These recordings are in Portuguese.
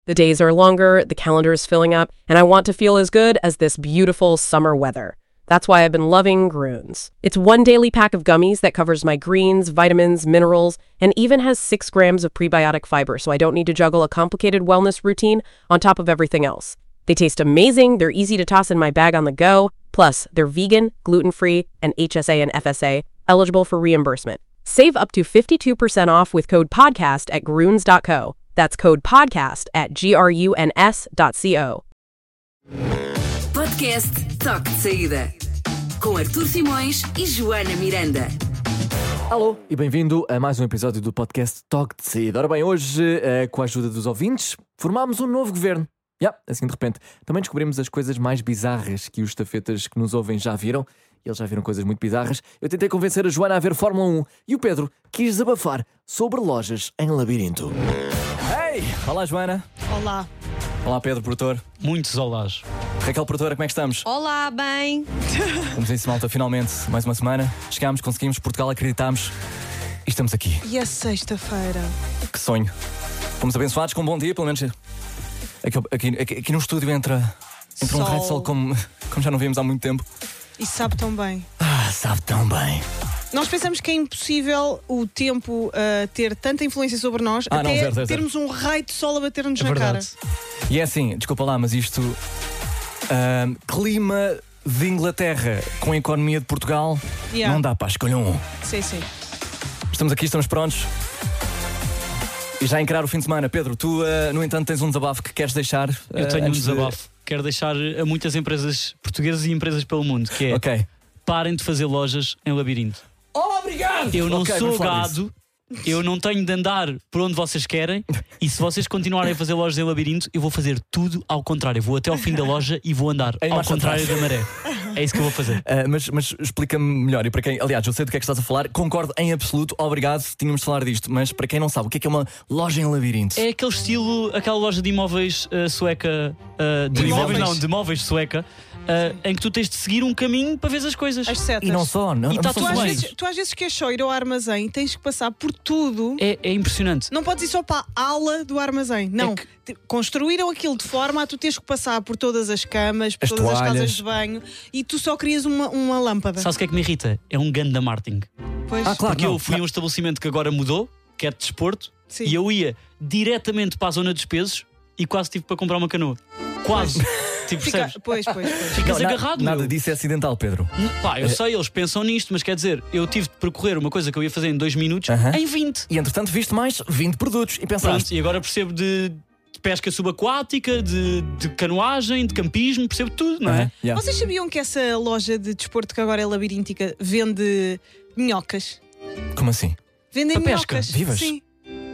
The days are longer, the calendar is filling up, and I want to feel as good as this beautiful summer weather. That's why I've been loving Grunes. It's one daily pack of gummies that covers my greens, vitamins, minerals, and even has 6 grams of prebiotic fiber, so I don't need to juggle a complicated wellness routine on top of everything else. They taste amazing, they're easy to toss in my bag on the go, plus they're vegan, gluten-free, and HSA and FSA, eligible for reimbursement. Save up to 52% off with code PODCAST at Grunes.co. That's code PODCAST at GRUNS.co. Podcast Toque de Saída, com Artur Simões e Joana Miranda. Alô e bem-vindo a mais um episódio do podcast Toque de Saída. Ora bem, hoje, com a ajuda dos ouvintes, formámos um novo governo. Assim de repente. Também descobrimos as coisas mais bizarras que os estafetas que nos ouvem já viram. Eles já viram coisas muito bizarras. Eu tentei convencer a Joana a ver Fórmula 1 e o Pedro quis desabafar sobre lojas em labirinto. Hey! Olá, Joana. Olá. Olá, Pedro, produtor. Muitos olás. Raquel, produtora, como é que estamos? Olá, bem. Vamos a isso, malta, finalmente. Mais uma semana. Chegámos, conseguimos, Portugal, acreditámos. E estamos aqui. E a sexta-feira? Que sonho. Fomos abençoados com um bom dia, pelo menos. Aqui no estúdio entra um raio de sol como já não vimos há muito tempo. E sabe tão bem. Sabe tão bem. Nós pensamos que é impossível o tempo ter tanta influência sobre nós até termos um raio de sol a bater-nos na cara. E é assim, desculpa lá, mas isto... clima de Inglaterra com a economia de Portugal, não dá para escolher um. Sim. Estamos aqui, estamos prontos. E já encarar o fim de semana. Pedro, tu, no entanto, tens um desabafo que queres deixar? Eu tenho um desabafo. Quero deixar a muitas empresas portuguesas e empresas pelo mundo, que é parem de fazer lojas em labirinto. Obrigado! Eu não sou gado, eu não tenho de andar por onde vocês querem, e se vocês continuarem a fazer lojas em labirinto, eu vou fazer tudo ao contrário. Eu vou até ao fim da loja e vou andar ao contrário da maré. É isso que eu vou fazer. Mas explica-me melhor. E para quem, aliás, eu sei do que é que estás a falar, concordo em absoluto, obrigado, tínhamos de falar disto. Mas para quem não sabe, o que é uma loja em labirinto? É aquele estilo, aquela loja de imóveis sueca, de móveis sueca, em que tu tens de seguir um caminho para ver as coisas. As setas. E não só, não. E está tudo bem. Tu às vezes queres só ir ao armazém, tens que passar por tudo. É impressionante. Não podes ir só para a ala do armazém. Não. Construíram aquilo de forma a tu teres que passar por todas as camas, por todas as casas de banho, e tu só querias uma lâmpada. Sabes o que é que me irrita? É um ganda marketing. Pois. Claro. Porque eu fui a um estabelecimento que agora mudou, que é de desporto, Sim. e eu ia diretamente para a zona dos pesos e quase tive para comprar uma canoa. Quase. Tipo, percebes? Pois. Ficas agarrado. Nada disso é acidental, Pedro. Eu sei, eles pensam nisto, mas quer dizer, eu tive de percorrer uma coisa que eu ia fazer em 2 minutos em 20. E entretanto viste mais 20 produtos e pensaste... Pronto, e agora percebo de pesca subaquática, de canoagem, de campismo, percebo tudo, não é? Vocês sabiam que essa loja de desporto que agora é labiríntica vende minhocas? Como assim? Vendem Para pesca? minhocas. Vivas? Sim.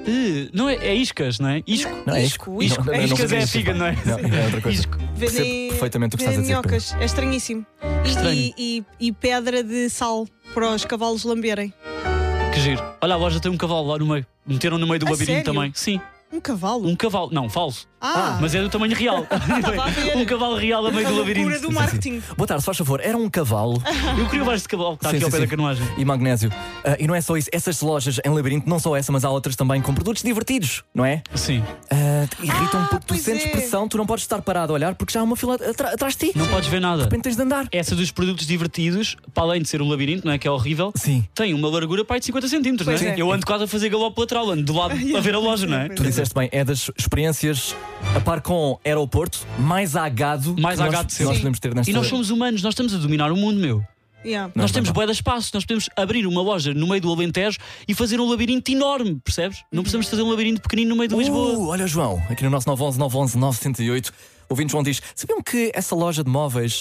Não é iscas, não é? Isco. Não, é Isco. Iscas é a figa, não é? Não, é outra coisa. Isco. Percebo perfeitamente o que estás a dizer, minhocas. É estranhíssimo. Estranho. E pedra de sal para os cavalos lamberem. Que giro. Olha, a loja tem um cavalo lá no meio. Meteram no meio do A labirinto sério? também. Sim. Um cavalo? Um cavalo. Não, falso. Ah. Mas é do tamanho real. Estava a ver. Um cavalo real a meio A do loucura labirinto. do marketing. Boa tarde, se faz favor, era um cavalo Eu queria mais de cavalo que está aqui ao pé da canoagem. e magnésio. E não é só isso, essas lojas em labirinto, não só essa, mas há outras também com produtos divertidos, não é? Sim. Irritam porque tu pois sentes é. pressão, tu não podes estar parado a olhar porque já há uma fila atrás de ti. Não podes ver nada. De repente tens de andar. Essa dos produtos divertidos, para além de ser um labirinto, não é? Que é horrível, Sim. tem uma largura para aí de 50 centímetros, não Pois é? é. Eu ando quase a fazer galope lateral, ando do lado a ver a loja, não é? Tu disseste bem, é das experiências a par com aeroporto mais agado Mais que agado nós, de sempre. nós podemos ter nesta... E nós somos humanos, nós estamos a dominar o mundo, meu. Yeah. Nós temos bué de espaço, nós podemos abrir uma loja no meio do Alentejo e fazer um labirinto enorme, percebes? Não precisamos fazer um labirinto pequenino no meio de Lisboa. Olha, João, aqui no nosso 911-911-908, ouvinte João diz: sabiam que essa loja de móveis,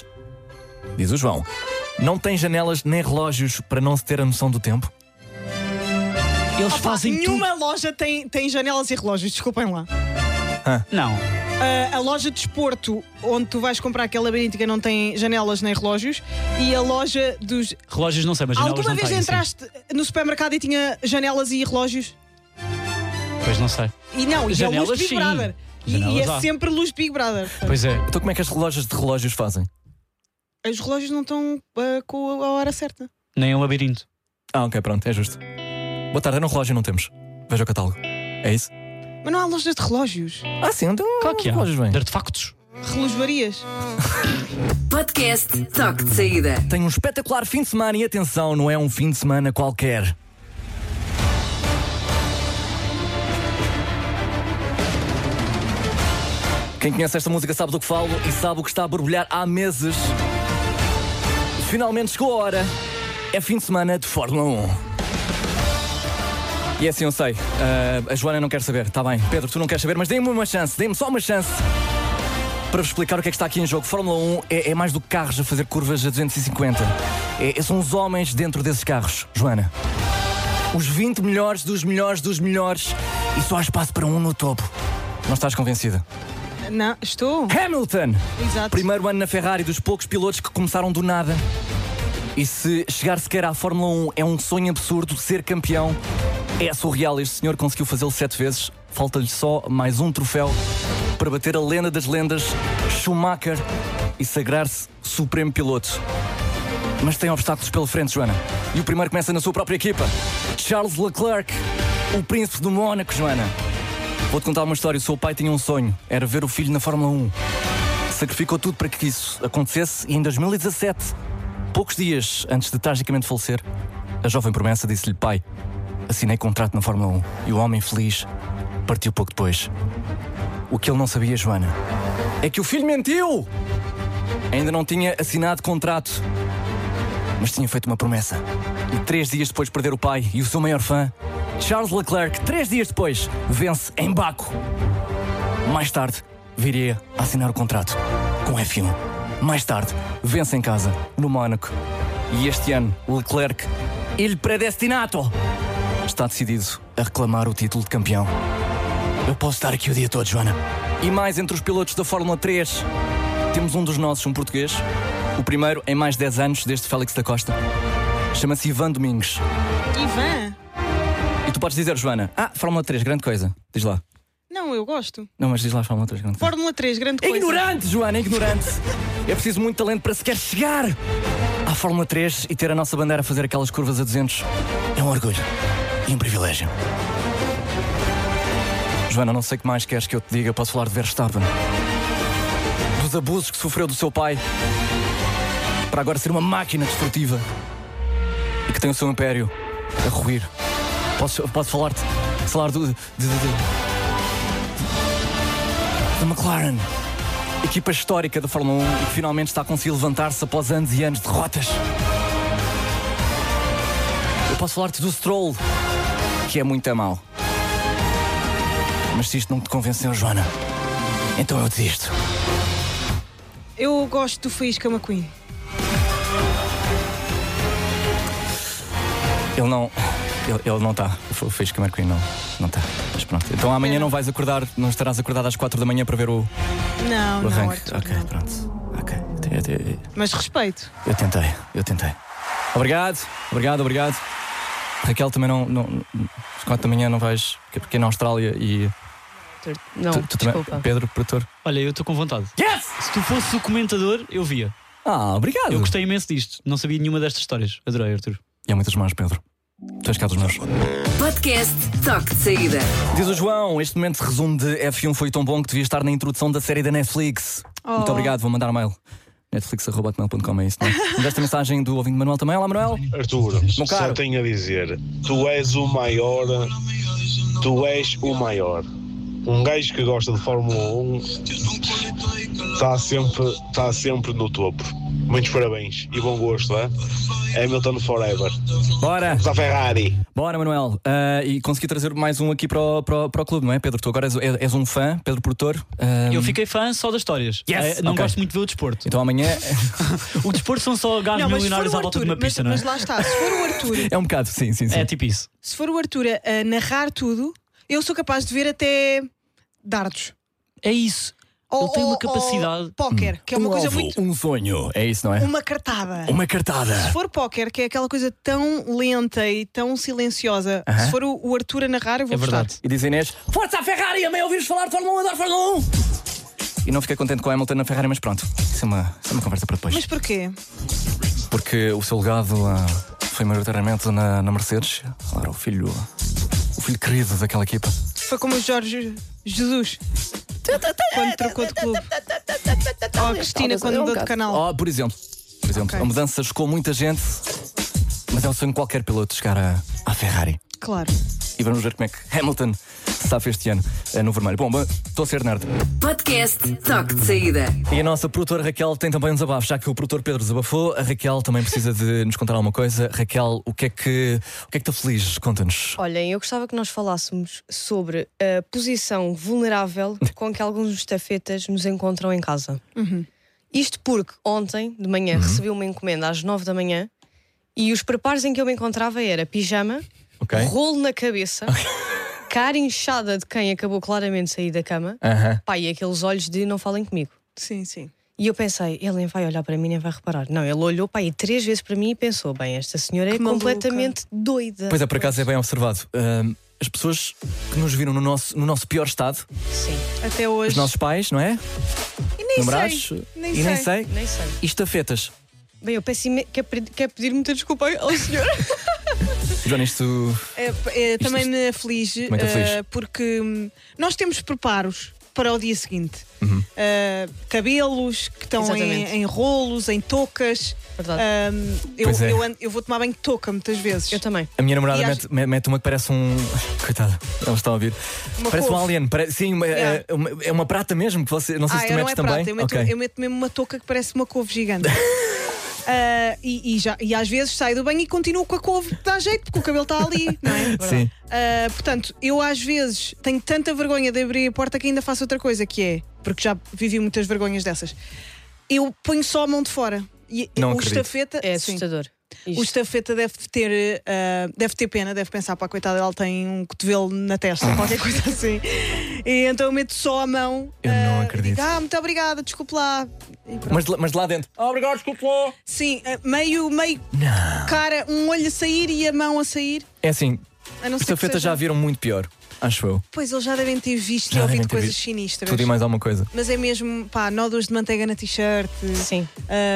diz o João, não tem janelas nem relógios para não se ter a noção do tempo? Eles fazem Nenhuma loja tem janelas e relógios, desculpem lá. tudo. Não. A loja de desporto onde tu vais comprar aquela labiríntica não tem janelas nem relógios, e a loja dos... Relógios não sei, mas janelas Alguma não vez têm, entraste no supermercado e tinha janelas e relógios? sim. Pois não sei. E não, e a Janelas, luz de Big sim. Brother. E Janelas é há. sempre luz de Big Brother. Pois é. Então como é que as lojas de relógios fazem? Os relógios não estão com a hora certa. Nem um labirinto. Ok, pronto, é justo. Boa tarde, era um relógio não temos. Veja o catálogo. É isso? Mas não há lojas de relógios. Ah, sim, então. Claro que há. relógios bem. De artefactos. Relojarias. Podcast Toque de Saída. Tenho um espetacular fim de semana e atenção, não é um fim de semana qualquer. Quem conhece esta música sabe do que falo e sabe o que está a borbulhar há meses. Finalmente chegou a hora. É fim de semana de Fórmula 1. E é assim, eu sei. A Joana não quer saber, está bem. Pedro, tu não queres saber, mas dê-me uma chance, dê-me só uma chance para vos explicar o que é que está aqui em jogo. Fórmula 1 é mais do que carros a fazer curvas a 250. São os homens dentro desses carros, Joana. Os 20 melhores dos melhores dos melhores. E só há espaço para um no topo. Não estás convencida? Não, estou. Hamilton! Exato. Primeiro ano na Ferrari, dos poucos pilotos que começaram do nada. E se chegar sequer à Fórmula 1 é um sonho absurdo, ser campeão é surreal. Este senhor conseguiu fazê-lo 7 vezes. Falta-lhe só mais um troféu para bater a lenda das lendas, Schumacher, e sagrar-se supremo piloto. Mas tem obstáculos pela frente, Joana. E o primeiro começa na sua própria equipa. Charles Leclerc, o príncipe do Mónaco, Joana. Vou-te contar uma história. O seu pai tinha um sonho, era ver o filho na Fórmula 1. Sacrificou tudo para que isso acontecesse e em 2017, poucos dias antes de tragicamente falecer, a jovem promessa disse-lhe: pai, assinei contrato na Fórmula 1. E o homem feliz partiu pouco depois. O que ele não sabia, Joana, é que o filho mentiu! Ainda não tinha assinado contrato, mas tinha feito uma promessa. E 3 dias depois de perder o pai e o seu maior fã, Charles Leclerc, 3 dias depois, vence em Baku. Mais tarde, viria a assinar o contrato com o F1. Mais tarde, vence em casa, no Mónaco. E este ano, Leclerc, il predestinato, está decidido a reclamar o título de campeão. Eu posso estar aqui o dia todo, Joana. E mais, entre os pilotos da Fórmula 3, temos um dos nossos, um português. O primeiro em mais de 10 anos, desde Félix da Costa. Chama-se Ivan Domingos. Ivan? E tu podes dizer, Joana, Fórmula 3, grande coisa. Diz lá. Não, eu gosto. Não, mas diz lá Fórmula 3, grande coisa. Fórmula 3, grande coisa. Ignorante, Joana, ignorante. É preciso muito talento para sequer chegar à Fórmula 3 e ter a nossa bandeira a fazer aquelas curvas a 200. É um orgulho e um privilégio. Joana, não sei o que mais queres que eu te diga. Eu posso falar de Verstappen, dos abusos que sofreu do seu pai, para agora ser uma máquina destrutiva e que tem o seu império a ruir. Posso falar-te de McLaren, equipa histórica da Fórmula 1 e que finalmente está a conseguir levantar-se após anos e anos de derrotas. Eu posso falar-te do Stroll, que é muito mau. Mas se isto não te convenceu, Joana, então eu desisto. Eu gosto do Faísca McQueen. Ele não está. O Faísca McQueen não está. Mas pronto. Então amanhã não vais acordar, não estarás acordado às 4 da manhã para ver o Não, arranque. Arthur, Ok, não. pronto. Ok. Mas respeito. Eu tentei. Obrigado. Raquel, também não às 4 da manhã não vais, porque é na Austrália e... Não, Tu também, desculpa. Pedro, produtor. Olha, eu estou com vontade. Yes! Se tu fosses o comentador, eu via. Obrigado. Eu gostei imenso disto. Não sabia nenhuma destas histórias. Adorei, Arthur. E há muitas mais, Pedro. Tu és cá dos meus. Podcast Toque de Saída. Diz o João, este momento de resumo de F1 foi tão bom que devia estar na introdução da série da Netflix. Muito obrigado, vou mandar mail. Netflix@hotmail.com, é isso, não é? Mas esta mensagem do ouvinte Manuel também. Olá, Manuel. Arthur, Meu caro. só tenho a dizer, tu és o maior. Um gajo que gosta de Fórmula 1 está sempre no topo. Muitos parabéns e bom gosto, é? Hamilton forever. Bora! Da Ferrari. Bora, Manuel. E consegui trazer mais um aqui para o clube, não é, Pedro? Tu agora és um fã, Pedro Produtor. Eu fiquei fã só das histórias. Yes! Não Ok. gosto muito de ver o desporto. Então amanhã O desporto são só gajos Não, mas se for milionários o à volta de Arthur, uma pista, não é? mas lá está, se for o Arthur, é um bocado, sim. É tipo isso. se for o Arthur a narrar tudo, eu sou capaz de ver até dardos. É isso. Ele tem uma capacidade. Póquer, que é uma coisa alvo, muito. um sonho, é isso, não é? Uma cartada. Uma cartada. Se for póquer, que é aquela coisa tão lenta e tão silenciosa, se for o Arthur a narrar, eu vou É gostar. verdade. E diz Inês, força a Ferrari, amei ouvires falar de Fórmula 1, adoro Fórmula 1. E não fiquei contente com a Hamilton na Ferrari, mas pronto, isso é uma conversa para depois. Mas porquê? Porque o seu legado foi maioritariamente na Mercedes. Claro, o filho querido daquela equipa. Foi como o Jorge Jesus quando trocou de clube. Ou a Cristina quando mudou de canal. Por exemplo, Ok. a mudança chocou muita gente, mas é um sonho de qualquer piloto chegar à Ferrari. Claro. E vamos ver como é que Hamilton se safa este ano no vermelho. Bom, estou a ser nerd. Podcast Toque de Saída. E a nossa produtora Raquel tem também um desabafo. Já que o produtor Pedro desabafou, a Raquel também precisa de nos contar alguma coisa. Raquel, o que é que está feliz? Conta-nos. Olhem, eu gostava que nós falássemos sobre a posição vulnerável com que alguns estafetas nos encontram em casa. Isto porque ontem, de manhã, recebi uma encomenda às 9 da manhã e os preparos em que eu me encontrava era pijama, rolo na cabeça, cara inchada de quem acabou claramente de sair da cama, pá, e aqueles olhos de não falem comigo. Sim, sim. E eu pensei, ele nem vai olhar para mim, nem vai reparar. Não, ele olhou, pá, e 3 vezes para mim e pensou, bem, esta senhora é completamente doida. Pois é, por acaso é bem observado. As pessoas que nos viram no nosso pior estado, Sim, Até hoje. os nossos pais, não é? E nem Namorados, sei. e nem sei. nem sei. E estafetas. Bem, eu peço quer pedir muita desculpa ao senhor. Joana, isto. Também me aflige, Muito aflige. porque nós temos preparos para o dia seguinte. Cabelos que estão Exatamente. em rolos, em toucas. Verdade. Pois é. Eu vou tomar banho de touca muitas vezes. Eu também. A minha namorada E mete uma que parece um. Coitada, eles estão a ouvir. Parece couve. um alien. Sim, é uma prata mesmo que você. Não sei se tu não metes é também. prata, eu meto mesmo uma touca que parece uma couve gigante. E às vezes saio do banho e continuo com a couve que dá jeito, porque o cabelo está ali, não é? Sim. Portanto, eu às vezes tenho tanta vergonha de abrir a porta que ainda faço outra coisa, que é, porque já vivi muitas vergonhas dessas, eu ponho só a mão de fora. E Não o acredito. estafeta É sim. assustador. O estafeta deve ter pena, deve pensar, pá, coitada, ela tem um cotovelo na testa, qualquer coisa assim. E então eu meto só a mão. Eu não e acredito. digo, muito obrigada, desculpe lá. E pronto. Mas lá dentro. Obrigado, desculpe lá. Sim, meio Não. cara, um olho a sair e a mão a sair. É assim, A não ser que estafetas seja- já viram muito pior, acho eu. Pois eles já devem ter visto Já e devem ouvido ter coisas visto sinistras. Tudo e mais alguma coisa. Mas é mesmo, pá, nódulos de manteiga na t-shirt. Sim.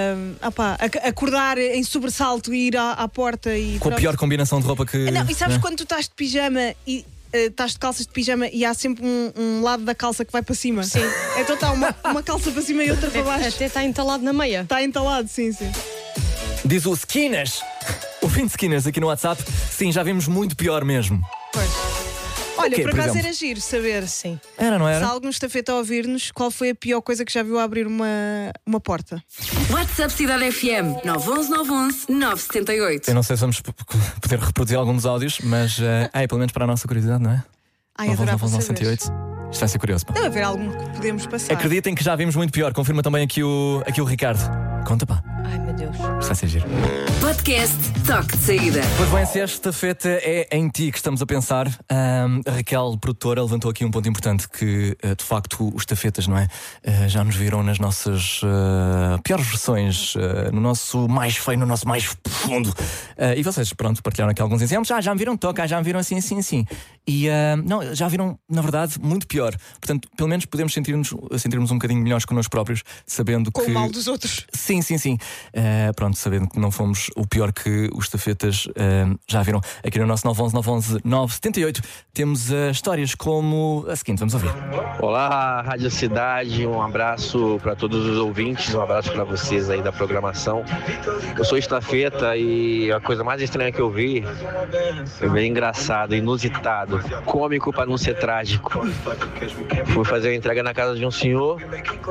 Acordar em sobressalto e ir à porta e. Com a pronto. pior combinação de roupa que. Não, e sabes né? quando tu estás de pijama e estás de calças de pijama e há sempre um lado da calça que vai para cima? Sim. Então está uma calça para cima e outra para baixo. Até está entalado na meia. Está entalado, sim, sim. Diz o Skinners. O fim de Skinners aqui no WhatsApp. Sim, já vimos muito pior mesmo. Pois. Olha, quê, por por acaso exemplo? era giro saber Sim. Era, não se era? algum estafeta a ouvir-nos, qual foi a pior coisa que já viu a abrir uma porta. WhatsApp Cidade FM 911-911-978. Eu não sei se vamos poder reproduzir algum dos áudios, mas pelo menos para a nossa curiosidade, não é? Ai, adorava saber. 911-908. Isto vai ser curioso. pá. Deve haver algum que podemos passar. Acreditem que já vimos muito pior. Confirma também aqui o Ricardo. Conta, pá. Ai, meu Deus. Isto vai ser giro. Podcast Toque de Saída. Pois bem, se esta feta é em ti que estamos a pensar, a Raquel, produtora, levantou aqui um ponto importante que, de facto, os tafetas, não é? Já nos viram nas nossas piores versões, no nosso mais feio, no nosso mais profundo. E vocês, pronto, partilharam aqui alguns exemplos. Já me viram toca, já me viram assim. E, não, já viram, na verdade, muito pior. Portanto, pelo menos podemos sentirmos um bocadinho melhores connosco próprios, sabendo Com que... o mal dos outros. Sim. Pronto, sabendo que não fomos o pior que os tafetas já viram. Aqui no nosso 911-911-978 temos histórias como a seguinte, vamos ouvir. Olá, Rádio Cidade, um abraço para todos os ouvintes, um abraço para vocês aí da programação. Eu sou estafeta e a coisa mais estranha que eu vi foi bem engraçado, inusitado, cômico para não ser trágico. Fui fazer a entrega na casa de um senhor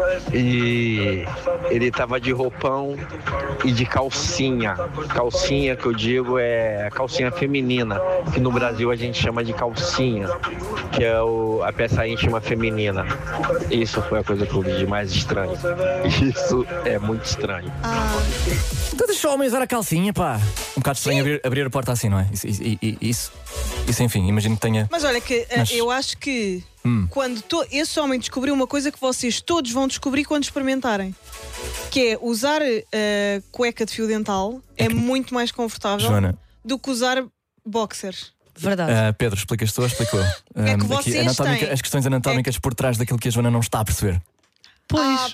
e ele tava de roupão e de calcinha. Calcinha que eu digo é calcinha feminina, que no Brasil a gente chama de calcinha, que é a peça íntima feminina. Isso foi a coisa que eu vi de mais estranho. Isso é muito estranho. Então deixa o homem usar a calcinha, pá. Um bocado estranho abrir a porta assim, não é? Isso enfim, imagino que tenha... Mas olha que eu acho que quando esse homem descobriu uma coisa que vocês todos vão descobrir quando experimentarem, que é usar cueca de fio dental é muito mais confortável Joana. do que usar boxers. Verdade. Pedro, explicas tu ou explicou? É que vocês têm. As questões anatómicas por trás daquilo que a Joana não está a perceber. Pois.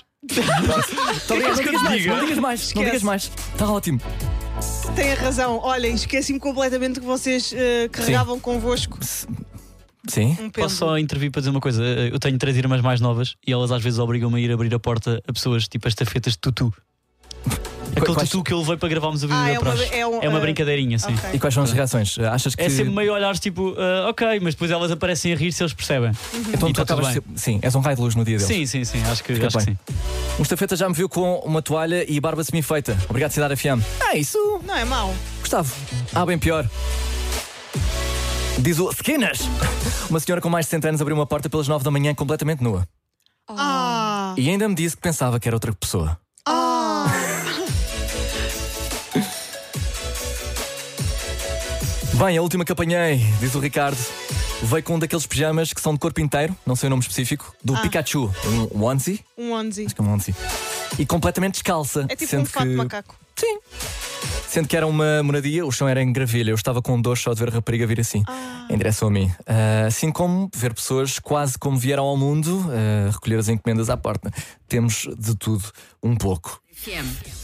Não digas mais. Está ótimo. Tem a razão. Olhem, esqueci-me completamente que vocês carregavam convosco Sim. Um pêndulo. Posso só intervir para dizer uma coisa? Eu tenho 3 irmãs mais novas e elas às vezes obrigam-me a ir abrir a porta a pessoas tipo as estafetas de tutu. Aquele Quais- tutu que eu levei para gravarmos o vídeo da praxe. É uma brincadeirinha, sim. Ok. E quais são as reações? Achas que. É sempre meio olhares tipo, ok, mas depois elas aparecem a rir se eles percebem. Então E tu tá tudo acabas de bem. ser... Sim, és um raio de luz no dia deles. Sim, acho que Fica bem. sim. Um estafeta já me viu com uma toalha e barba semi-feita. Obrigado, Cidade FM. Isso, Não é mau. Gustavo. Bem pior. Diz o Skinners. Uma senhora com mais de 60 anos abriu uma porta pelas 9 da manhã completamente nua. E ainda me disse que pensava que era outra pessoa. Bem, a última que apanhei, diz o Ricardo, veio com um daqueles pijamas que são de corpo inteiro, não sei o nome específico, do Pikachu. Um onesie? Um onesie. Acho que é um onesie. E completamente descalça. É tipo sendo um fato de macaco. Sim. Sendo que era uma moradia, o chão era em gravilha. Eu estava com dor só de ver a rapariga vir assim, em direção a mim. Assim como ver pessoas quase como vieram ao mundo, recolher as encomendas à porta. Temos de tudo um pouco. FM.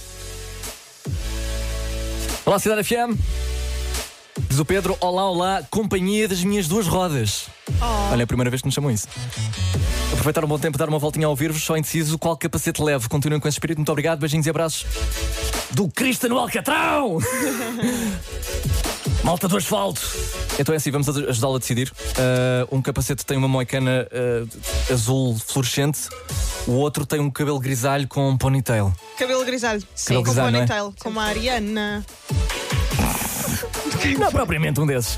Olá, Cidade FM. Diz o Pedro, olá, companhia das minhas 2 rodas. Olha, é a primeira vez que nos chamam isso. Aproveitar um bom tempo, dar uma voltinha a ouvir-vos, só indeciso qual capacete levo. Continuem com esse espírito, muito obrigado, beijinhos e abraços. Do Cristo no Alcatrão! Malta do asfalto! Então é assim, vamos ajudá-lo a decidir. Um capacete tem uma moicana azul fluorescente, o outro tem um cabelo grisalho com um ponytail. Cabelo grisalho. Sim, Cabelo com grisalho, não é? ponytail, como a Ariana. Não é propriamente um desses.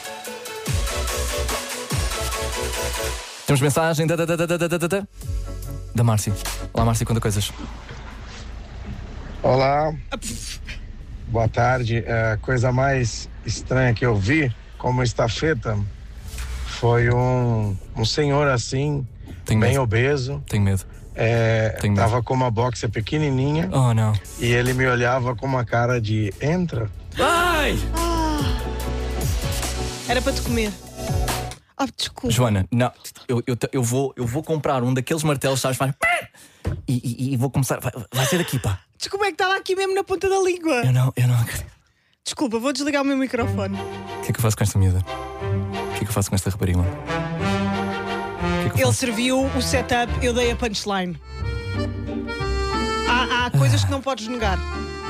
Temos mensagem da Márcia. Olá, Márcia, conta coisas. Olá, boa tarde. A coisa mais estranha que eu vi como estafeta foi um senhor assim, Tenho bem medo. obeso. Tenho medo. Tenho medo. Tava com uma boxer pequenininha Oh, não. e ele me olhava com uma cara de entra. Ai! Era para te comer. Desculpa. Joana, não, eu vou comprar um daqueles martelos, sabes? Faz... E vou começar. Vai ser daqui, pá. Desculpa, é que estava aqui mesmo na ponta da língua. Eu não acredito. Desculpa, vou desligar o meu microfone. O que é que eu faço com esta miúda? O que é que eu faço com esta rapariga? O que é que eu Ele faço? serviu o setup, eu dei a punchline. Há coisas que não podes negar.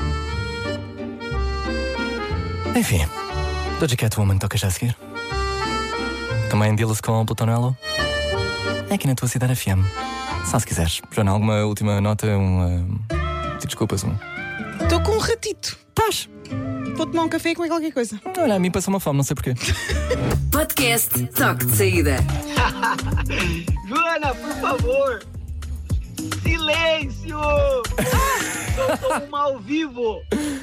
Enfim, Doja Cat Woman toca já a seguir. Também deal-se com o Plutonello. É aqui na tua Cidade FM. Só se quiseres. Joana, alguma última nota? Desculpas, Estou com um ratito. Estás? Vou tomar um café e comer qualquer coisa. Olha, a mim passou uma fome, não sei porquê. Podcast Toque de Saída. Joana, por favor! Silêncio! Estou ao vivo!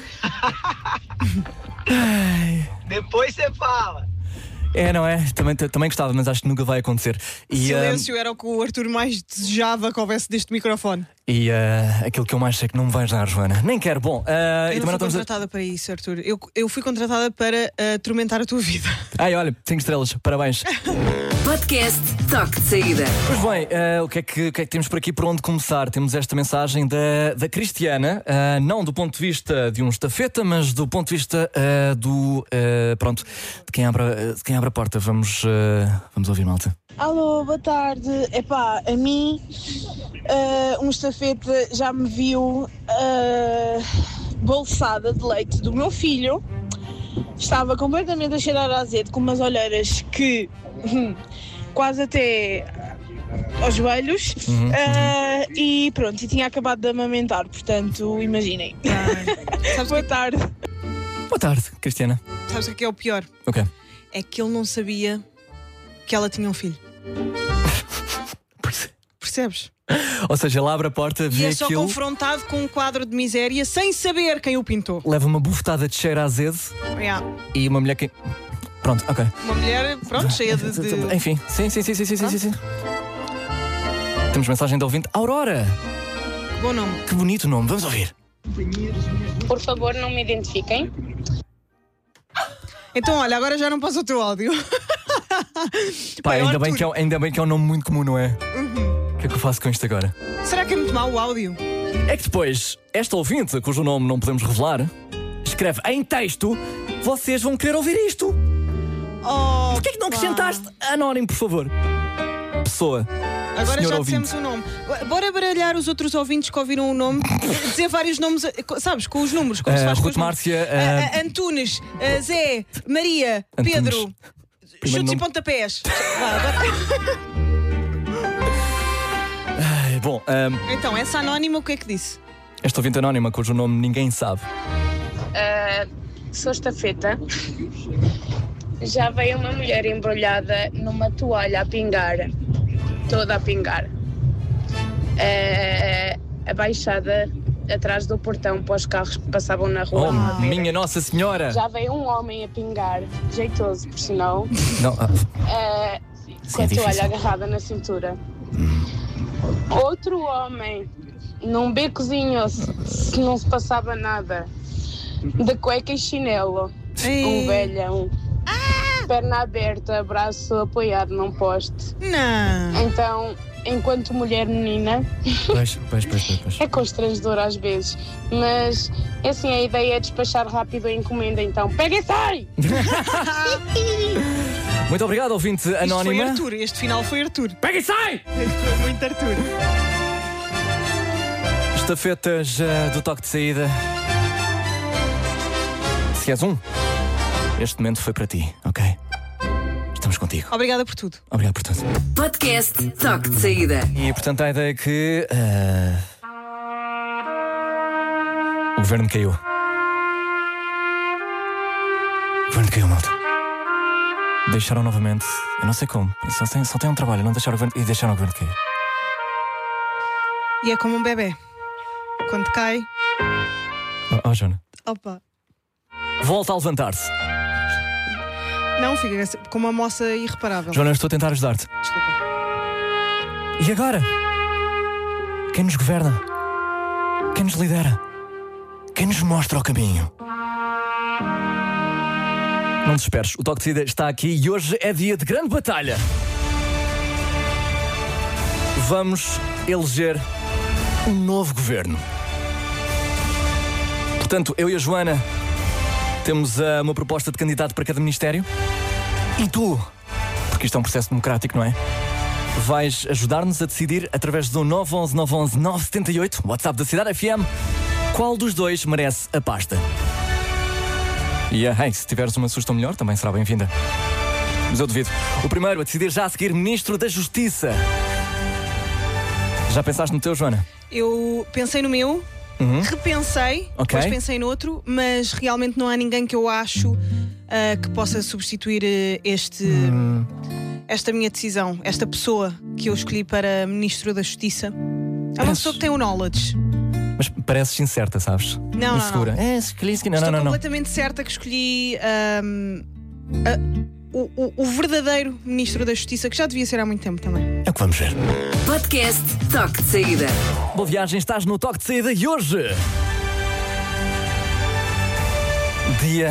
Depois você fala. Não é? Também gostava, mas acho que nunca vai acontecer. E, Silêncio era o que o Arthur mais desejava que houvesse deste microfone. E aquilo que eu mais sei que não me vais dar, Joana. Nem quero. Bom, Eu não fui contratada para isso, Arthur. Eu fui contratada para atormentar a tua vida. Ai, olha, 5 estrelas, parabéns. Podcast Toque de Saída. Pois bem, o que é que temos por aqui? Por onde começar? Temos esta mensagem da Cristiana, não do ponto de vista de um estafeta, mas do ponto de vista de quem abre a porta. Vamos ouvir, malta. Alô, boa tarde. Epá, a mim um estafeta já me viu bolsada de leite do meu filho. Estava completamente a cheirar a azeite, com umas olheiras que quase até aos joelhos. E pronto, e tinha acabado de amamentar, portanto, imaginem. Boa tarde. Boa tarde, Cristiana. Sabes o que é o pior? O quê? É que ele não sabia que ela tinha um filho. Percebes? Ou seja, ele abre a porta, vê E é só aquilo, confrontado com um quadro de miséria sem saber quem o pintou. leva uma bufetada de cheiro a azedo e uma mulher que... Pronto, ok. Uma mulher, pronto, cheia de... Enfim, sim. Temos mensagem da ouvinte Aurora. Bom nome. Que bonito nome, vamos ouvir. Por favor, não me identifiquem. Então, olha, agora já não passa o teu áudio. Pá, Bem, ainda bem que é um nome muito comum, não é? O que é que eu faço com isto agora? Será que é muito mau o áudio? É que depois, esta ouvinte, cujo nome não podemos revelar, escreve em texto: vocês vão querer ouvir isto. Porquê é que não acrescentaste anónimo, por favor? Pessoa. Agora Senhor já ouvinte. dissemos o nome. Bora baralhar os outros ouvintes que ouviram o nome. Dizer vários nomes, sabes, com os números. Como se faz com Ruth os números. Márcia. Antunes, Zé, Maria, Antunes. Pedro. Primeiro Chutes e nome. pontapés. Vá, agora- Bom, Então, essa anónima, o que é que disse? esta ouvinte anónima, cujo nome ninguém sabe. Sou estafeta. Já veio uma mulher embrulhada numa toalha a pingar, toda a pingar, abaixada atrás do portão para os carros que passavam na rua. Oh, minha Nossa Senhora! Já veio um homem a pingar, jeitoso por sinal, Não, com a difícil. toalha agarrada na cintura. Outro homem num becozinho, se não se passava nada, de cueca e chinelo. Um velhão, perna aberta, braço apoiado num poste. Não. Então, enquanto mulher menina, Pois. é constrangedor às vezes, mas é assim, a ideia é despachar rápido a encomenda, então pega e sai! Muito obrigado, ouvinte Isto anónima. foi Arthur, este final foi Arthur. Pega e sai! Foi muito Arthur. Estafetas do toque de saída. Se és um, este momento foi para ti, ok? Estamos contigo. Obrigada por tudo. Obrigado por tudo. Podcast Toque de Saída. E portanto a ideia é que o governo caiu. O governo caiu, malta. Deixaram novamente, eu não sei como, só tem um trabalho, não deixaram o governo e deixaram o governo cair. E é como um bebê. Quando cai, Oh, Joana. opa. Volta a levantar-se. Não, fica com uma moça irreparável. Joana, eu estou a tentar ajudar-te. Desculpa. E agora? Quem nos governa? Quem nos lidera? Quem nos mostra o caminho? Não desesperes, o Toque de Saída está aqui e hoje é dia de grande batalha. Vamos eleger um novo governo. Portanto, eu e a Joana temos uma proposta de candidato para cada ministério. E tu, porque isto é um processo democrático, não é? Vais ajudar-nos a decidir através do 911 911 978, WhatsApp da Cidade FM, qual dos dois merece a pasta. E se tiveres uma sugestão melhor, também será bem-vinda. Mas eu duvido. O primeiro a decidir já a seguir, Ministro da Justiça. Já pensaste no teu, Joana? Eu pensei no meu, repensei, Ok. depois pensei no outro, mas realmente não há ninguém que eu acho que possa substituir esta minha decisão, esta pessoa que eu escolhi para Ministro da Justiça. É uma pessoa que tem o knowledge. Mas pareces incerta, sabes? Não, insegura. não. Escolhi não, Estou não. completamente certa que escolhi o verdadeiro Ministro da Justiça, que já devia ser há muito tempo também. É o que vamos ver. Podcast Toque de Saída. Boa viagem, estás no Toque de Saída e hoje... dia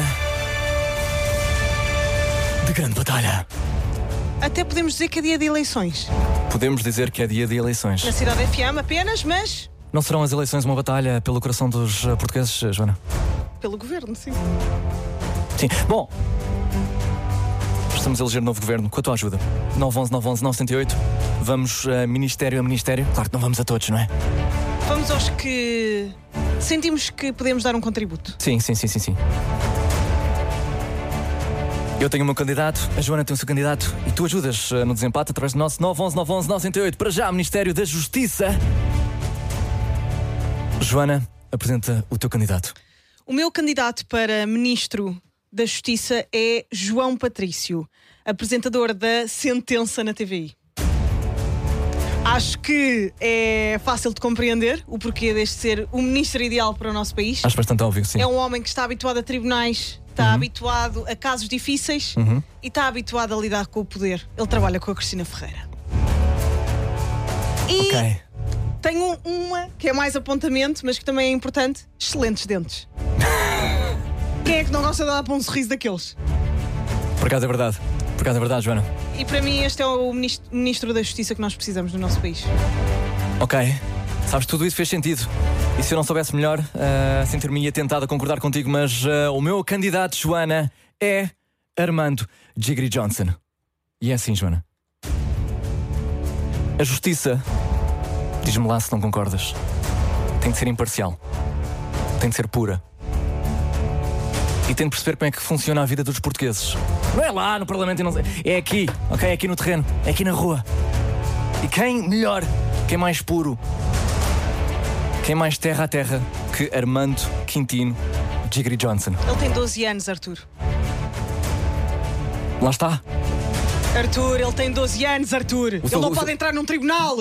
de grande batalha. Até podemos dizer que é dia de eleições. Podemos dizer que é dia de eleições. Na Cidade FM apenas, mas Não serão as eleições uma batalha pelo coração dos portugueses, Joana? pelo governo, sim. Sim. Bom, estamos a eleger um novo governo com a tua ajuda. 911 911 978. Vamos ministério a ministério. Claro que não vamos a todos, não é? Vamos aos que sentimos que podemos dar um contributo. Sim. Eu tenho o meu candidato, a Joana tem o seu candidato e tu ajudas no desempate através do nosso 911 911 908. Para já, Ministério da Justiça. Joana, apresenta o teu candidato. O meu candidato para Ministro da Justiça é João Patrício, apresentador da Sentença na TVI. Acho que é fácil de compreender o porquê deste ser o ministro ideal para o nosso país. Acho bastante óbvio, sim. É um homem que está habituado a tribunais, está habituado a casos difíceis e está habituado a lidar com o poder. Ele trabalha com a Cristina Ferreira. E Ok. tenho uma que é mais apontamento, mas que também é importante: excelentes dentes. Quem é que não gosta de dar para um sorriso daqueles? Por acaso é verdade. Por acaso é verdade, Joana. E para mim este é o ministro da Justiça que nós precisamos no nosso país. Ok. Sabes, tudo isso fez sentido. E se eu não soubesse melhor, sentir-me tentado a concordar contigo, mas o meu candidato, Joana, é Armando Jigri Johnson. E é assim, Joana. A justiça, diz-me lá se não concordas, tem de ser imparcial, tem de ser pura e tem de perceber como é que funciona a vida dos portugueses. Não é lá no Parlamento, não sei. É aqui, ok? É aqui no terreno, é aqui na rua. E quem melhor, quem mais puro, quem mais terra a terra que Armando Quintino Jigri Johnson. Ele tem 12 anos, Arthur. Lá está. Arthur, ele tem 12 anos, Arthur. Ele não pode entrar num tribunal.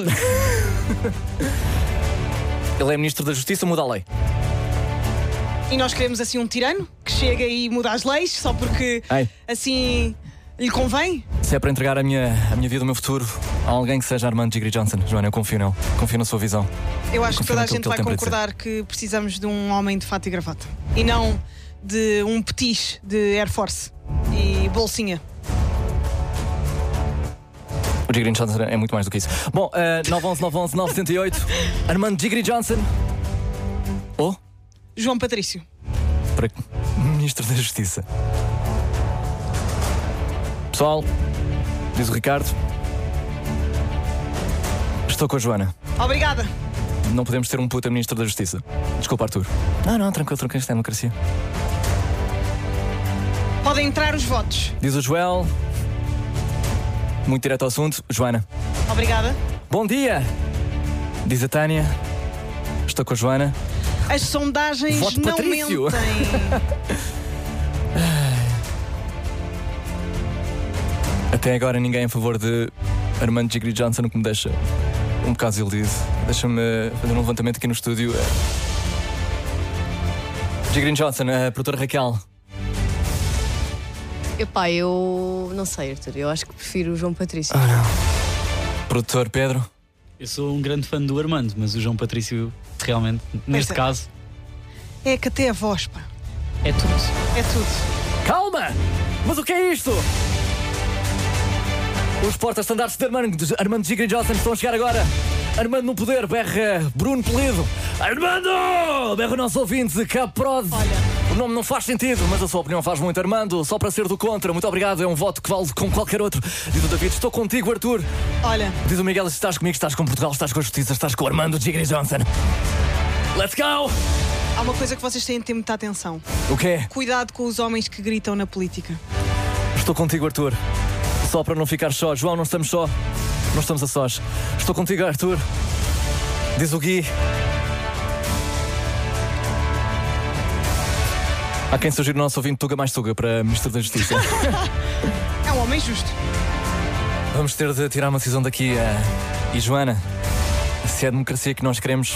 Ele é Ministro da Justiça, muda a lei. E nós queremos assim um tirano que chega e muda as leis só porque assim lhe convém? Se é para entregar a minha vida, o meu futuro a alguém que seja Armando Jigri Johnson, Joana, eu confio nele. Confio na sua visão. Eu acho que toda a gente vai concordar que precisamos de um homem de fato e gravata. E não de um petis de Air Force e bolsinha. O Jigri Johnson é muito mais do que isso. Bom, 911-911-978 Armando Jigri Johnson. Ou João Patrício. Para Ministro da Justiça. Pessoal, diz o Ricardo, estou com a Joana. Obrigada. Não podemos ter um puta Ministro da Justiça. Desculpa, Arthur. Não, tranquilo, isto é democracia. Podem entrar os votos. Diz o Joel. Muito direto ao assunto. Joana. Obrigada. Bom dia. Diz a Tânia. Estou com a Joana. As sondagens voto não Patrício. mentem. Até agora ninguém é a favor de Armando Jigri Johnson, o que me deixa um bocado desiludido. Deixa-me fazer um levantamento aqui no estúdio. Jigri Johnson, a produtora Raquel. Epá, eu não sei, Arthur. Eu acho que prefiro o João Patrício. Produtor Pedro. Eu sou um grande fã do Armando, mas o João Patrício, realmente, neste caso... É que até a voz, pá. É tudo. É tudo. Calma! Mas o que é isto? Os porta-estandartes de Armando Jigri Johnson estão a chegar agora. Armando no poder, berra Bruno Pelido. Armando! Berra o nosso ouvinte, Caprod. O nome não faz sentido, mas a sua opinião faz muito, Armando. Só para ser do contra, muito obrigado. É um voto que vale como qualquer outro. Diz o David, estou contigo, Arthur. Olha. Diz o Miguel, se estás comigo, estás com Portugal, estás com a Justiça, estás com o Armando Jigri Johnson. Let's go! Há uma coisa que vocês têm de ter muita atenção. O quê? Cuidado com os homens que gritam na política. Estou contigo, Arthur. Só para não ficar só. João, não estamos só. Não estamos a sós. Estou contigo, Arthur. Diz o Gui. Há quem surgir o nosso ouvinte Tuga mais Tuga para Ministro da Justiça. É um homem justo. Vamos ter de tirar uma decisão daqui. E Joana, se é a democracia que nós queremos,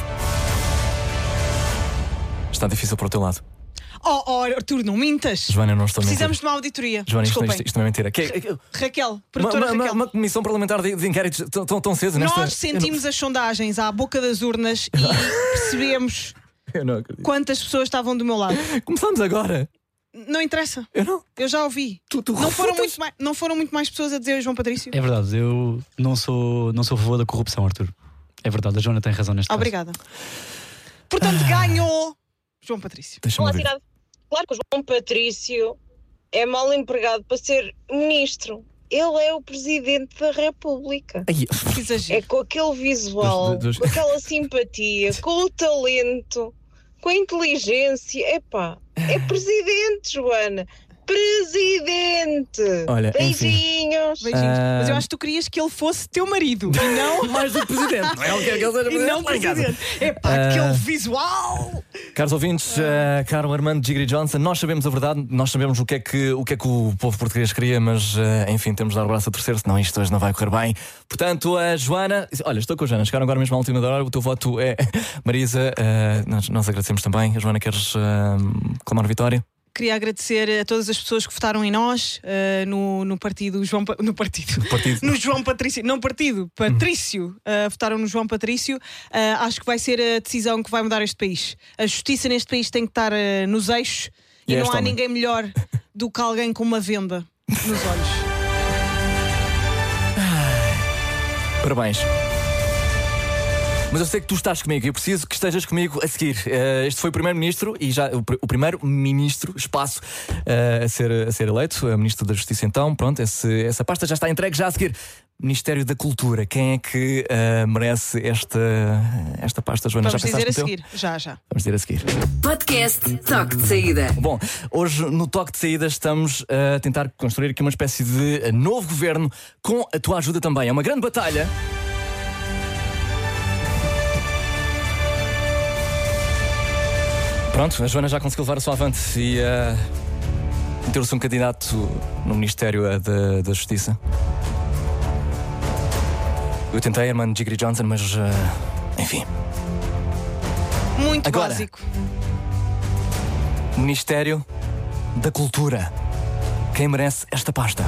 está difícil para o teu lado. Oh, Arthur, não mintas. Joana, não estou a mentir. Precisamos de uma auditoria. Joana, Desculpem. isto não é mentira. Raquel, produtora Raquel. Uma comissão parlamentar de inquéritos tão cedo nesta... Nós sentimos as sondagens à boca das urnas e percebemos quantas pessoas estavam do meu lado. Começamos agora. Não interessa. Eu já ouvi. Não foram muito mais pessoas a dizer João Patrício? É verdade, eu não sou a favor da corrupção, Arthur. É verdade, a Joana tem razão neste caso. Obrigada. Portanto, ganhou João Patrício. Deixa-me ver. Claro que o João Patrício é mal empregado para ser ministro. Ele é o presidente da República. É com aquele visual, com aquela simpatia, com o talento, com a inteligência. Epá, é presidente, Joana. Presidente! Olha, beijinhos! Mas eu acho que tu querias que ele fosse teu marido e não mais do que presidente. Não é o que ele seja presidente. E não presidente. Epá, aquele visual! Caros ouvintes, caro Armando Jigri Johnson, nós sabemos a verdade, nós sabemos o que é que o povo português queria, mas enfim, temos de dar o braço a torcer, senão isto hoje não vai correr bem. Portanto, a Joana, olha, estou com a Joana, chegaram agora mesmo à última hora, o teu voto é Marisa, nós agradecemos também. A Joana, queres clamar vitória? Queria agradecer a todas as pessoas que votaram em nós no partido João no João Patrício, não partido, Patrício, votaram no João Patrício. Acho que vai ser a decisão que vai mudar este país. A justiça neste país tem que estar nos eixos e não há ninguém melhor do que alguém com uma venda nos olhos. Parabéns. Mas eu sei que tu estás comigo e eu preciso que estejas comigo a seguir. Este foi o primeiro-ministro e já o primeiro-ministro, espaço, a ser eleito, ministro da Justiça. Então, pronto, essa pasta já está entregue. Já a seguir, Ministério da Cultura. Quem é que merece esta pasta, Joana? Vamos dizer a seguir. Já. Vamos dizer a seguir. Podcast Toque de Saída. Bom, hoje no Toque de Saída estamos a tentar construir aqui uma espécie de novo governo com a tua ajuda também. É uma grande batalha. Pronto, a Joana já conseguiu levar o seu avante e meter-se um candidato no Ministério da Justiça. Eu tentei, Herman Jiggery Johnson, mas enfim. Muito agora, básico. Ministério da Cultura. Quem merece esta pasta?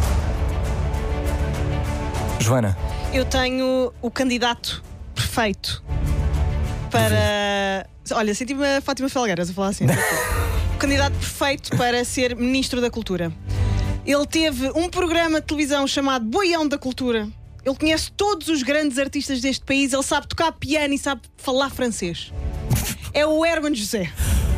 Joana. Eu tenho o candidato perfeito para... Olha, senti-me a Fátima Felgueiras a falar assim. O candidato perfeito para ser Ministro da Cultura. Ele teve um programa de televisão chamado Boião da Cultura. Ele conhece todos os grandes artistas deste país. Ele sabe tocar piano e sabe falar francês. É o Herman José.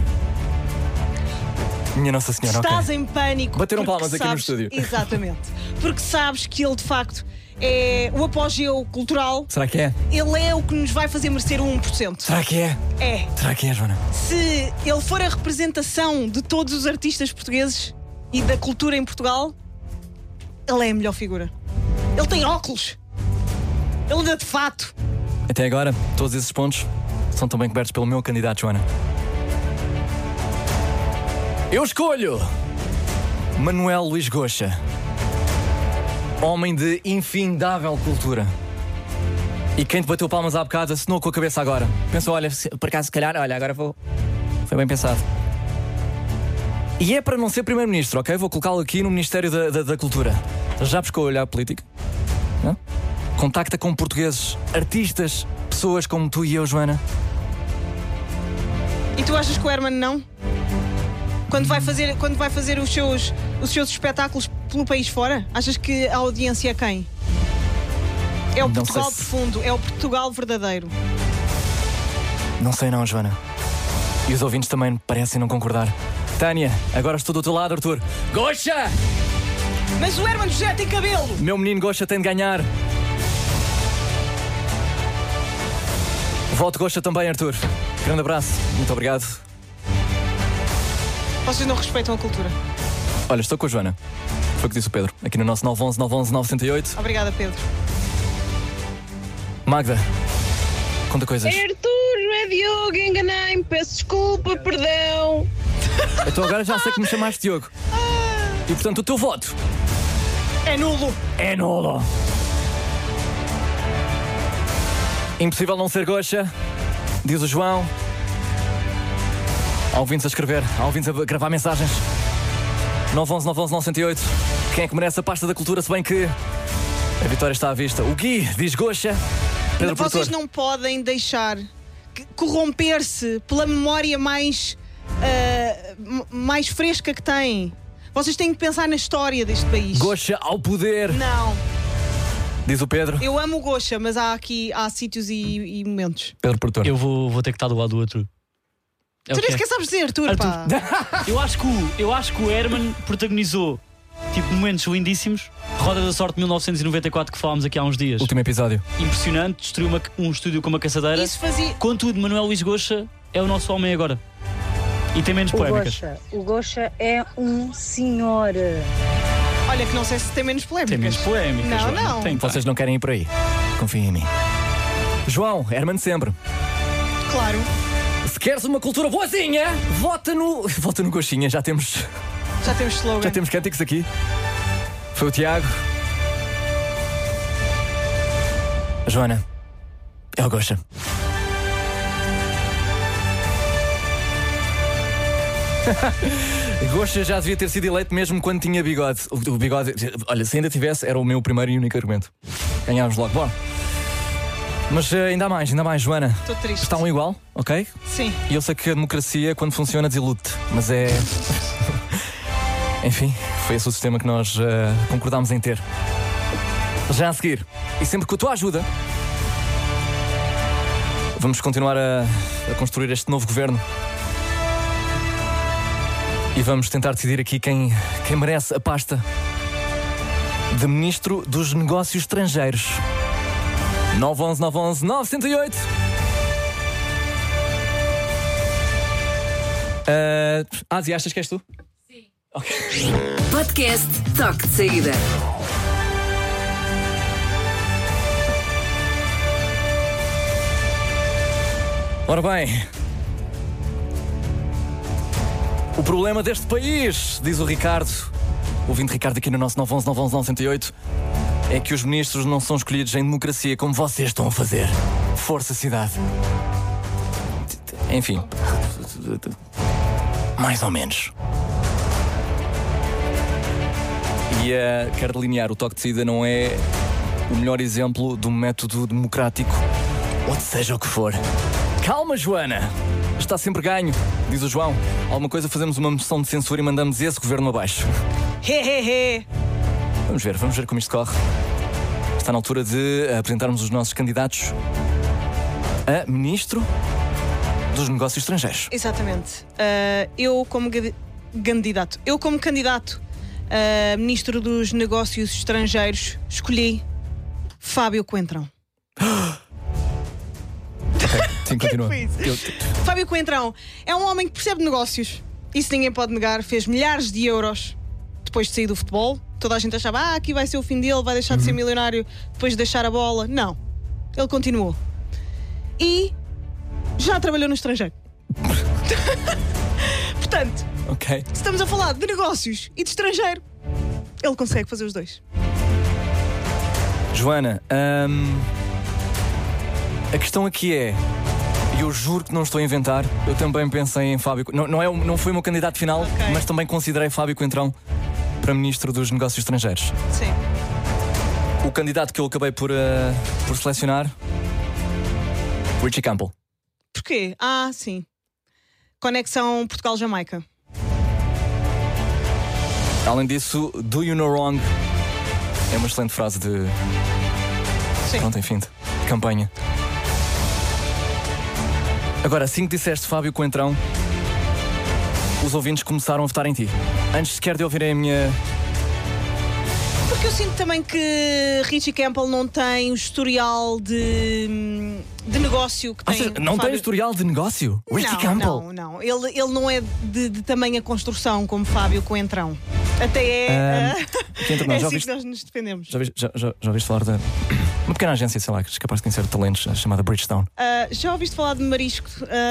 Minha Nossa Senhora, Estás okay. em pânico. Bateram palmas aqui no estúdio. Exatamente. Porque sabes que ele de facto é o apogeu cultural. Será que é? Ele é o que nos vai fazer merecer o 1%. Será que é? É. Será que é, Joana? Se ele for a representação de todos os artistas portugueses e da cultura em Portugal, ele é a melhor figura. Ele tem óculos. Ele anda de fato. Até agora, todos esses pontos são também cobertos pelo meu candidato, Joana. Eu escolho Manuel Luís Goxa, homem de infindável cultura. E quem te bateu palmas há bocado assinou com a cabeça agora. Pensou, olha, por acaso, se calhar, olha, agora vou. Foi bem pensado. E é para não ser primeiro-ministro, ok? Vou colocá-lo aqui no Ministério da Cultura. Já buscou olhar a política? Não? Contacta com portugueses, artistas, pessoas como tu e eu, Joana. E tu achas que o Herman não? Quando vai fazer os seus espetáculos pelo país fora, achas que a audiência é quem? É o Não Portugal sei se- profundo, é o Portugal verdadeiro. Não sei não, Joana. E os ouvintes também parecem não concordar. Tânia, agora estou do teu lado, Arthur. Goxa! Mas o Herman José tem cabelo! Meu menino Goxa tem de ganhar. Voto Goxa também, Arthur. Grande abraço. Muito obrigado. Vocês não respeitam a cultura. Olha, estou com a Joana. Foi o que disse o Pedro. Aqui no nosso 911 911 968. Obrigada, Pedro. Magda, conta coisas. É Arthur, não é Diogo, enganei-me, peço desculpa, perdão. Então agora já sei que me chamaste Diogo. E portanto o teu voto é nulo. É nulo. Impossível não ser Goxa, diz o João. Há ouvintes a escrever, há ouvintes a gravar mensagens. 911 911 908. Quem é que merece a pasta da cultura, se bem que a vitória está à vista? O Gui diz Goxa. Pedro Vocês Produtor. não podem deixar corromper-se pela memória mais fresca que têm. Vocês têm que pensar na história deste país. Goxa ao poder. Não. Diz o Pedro. Eu amo o Goxa, mas há sítios e momentos. Pedro Produtor. Eu vou ter que estar do lado do Arthur. É Tu o nem que é. sequer sabes dizer, Arthur, pá. Eu acho que o Herman protagonizou tipo momentos lindíssimos. Roda da Sorte de 1994 que falámos aqui há uns dias. Último episódio. Impressionante, destruiu um estúdio com uma caçadeira. Isso fazia... Contudo, Manuel Luís Goxa é o nosso homem agora. E tem menos polémicas. O Goxa é um senhor. Olha que não sei se tem menos polémicas. Tem menos polémicas. Não, Joana. não. Tem, Vocês não querem ir por aí. Confiem em mim. João, Herman sempre. Claro. Se queres uma cultura boazinha, vota no Goxinha. Já temos slogan. Já temos cânticos aqui. Foi o Tiago. A Joana. É o Goxa. Goxa já devia ter sido eleito mesmo quando tinha bigode. O bigode, olha, se ainda tivesse, era o meu primeiro e único argumento. Ganhámos logo. Bom. Mas ainda há mais, Joana. Estou triste. Está um igual, ok? Sim. E eu sei que a democracia, quando funciona, desilude-te. Mas é. Enfim, foi esse o sistema que nós concordámos em ter. Já a seguir, e sempre com a tua ajuda, Vamos continuar a construir este novo governo. E vamos tentar decidir aqui quem merece a pasta de Ministro dos Negócios Estrangeiros. 911-911-908. Ásia, achas que és tu? Sim. Ok. Podcast Toque de Saída. Ora bem, o problema deste país, diz o Ricardo, ouvindo Ricardo aqui no nosso 911-911-908, é que os ministros não são escolhidos em democracia como vocês estão a fazer. Força, cidade. Enfim, mais ou menos. E quero delinear, o toque de saída não é o melhor exemplo de um método democrático, ou seja o que for. Calma, Joana! Está sempre ganho, diz o João. Alguma coisa, fazemos uma moção de censura e mandamos esse governo abaixo. Vamos ver como isto corre. Está na altura de apresentarmos os nossos candidatos a Ministro dos Negócios Estrangeiros. Exatamente. Eu como candidato a Ministro dos Negócios Estrangeiros escolhi Fábio Coentrão. Sim, continua. Fábio Coentrão é um homem que percebe de negócios. Isso ninguém pode negar. Fez milhares de euros depois de sair do futebol. Toda a gente achava, aqui vai ser o fim dele, vai deixar de ser milionário depois de deixar a bola. Não. Ele continuou. E já trabalhou no estrangeiro. Portanto, se estamos a falar de negócios e de estrangeiro, ele consegue fazer os dois. Joana, a questão aqui é, e eu juro que não estou a inventar, eu também pensei em Fábio. Não foi o meu candidato final, mas também considerei Fábio Coentrão para Ministro dos Negócios Estrangeiros. Sim. O candidato que eu acabei por selecionar, Richie Campbell. Porquê? Sim. Conexão Portugal-Jamaica. Além disso, do you know wrong? É uma excelente frase de... Sim. Pronto, enfim, de campanha. Agora, assim que disseste Fábio Coentrão, os ouvintes começaram a votar em ti. Antes sequer de ouvirem a minha... Porque eu sinto também que Richie Campbell não tem o historial de negócio que tem. Não tem historial de negócio? Richie Campbell? Não. Ele não é de tamanha construção como Fábio Coentrão. Até é assim que nós nos defendemos. Já ouviste falar de uma pequena agência, sei lá, que é capaz de conhecer talentos, chamada Bridgestone? Já ouviste falar de marisco?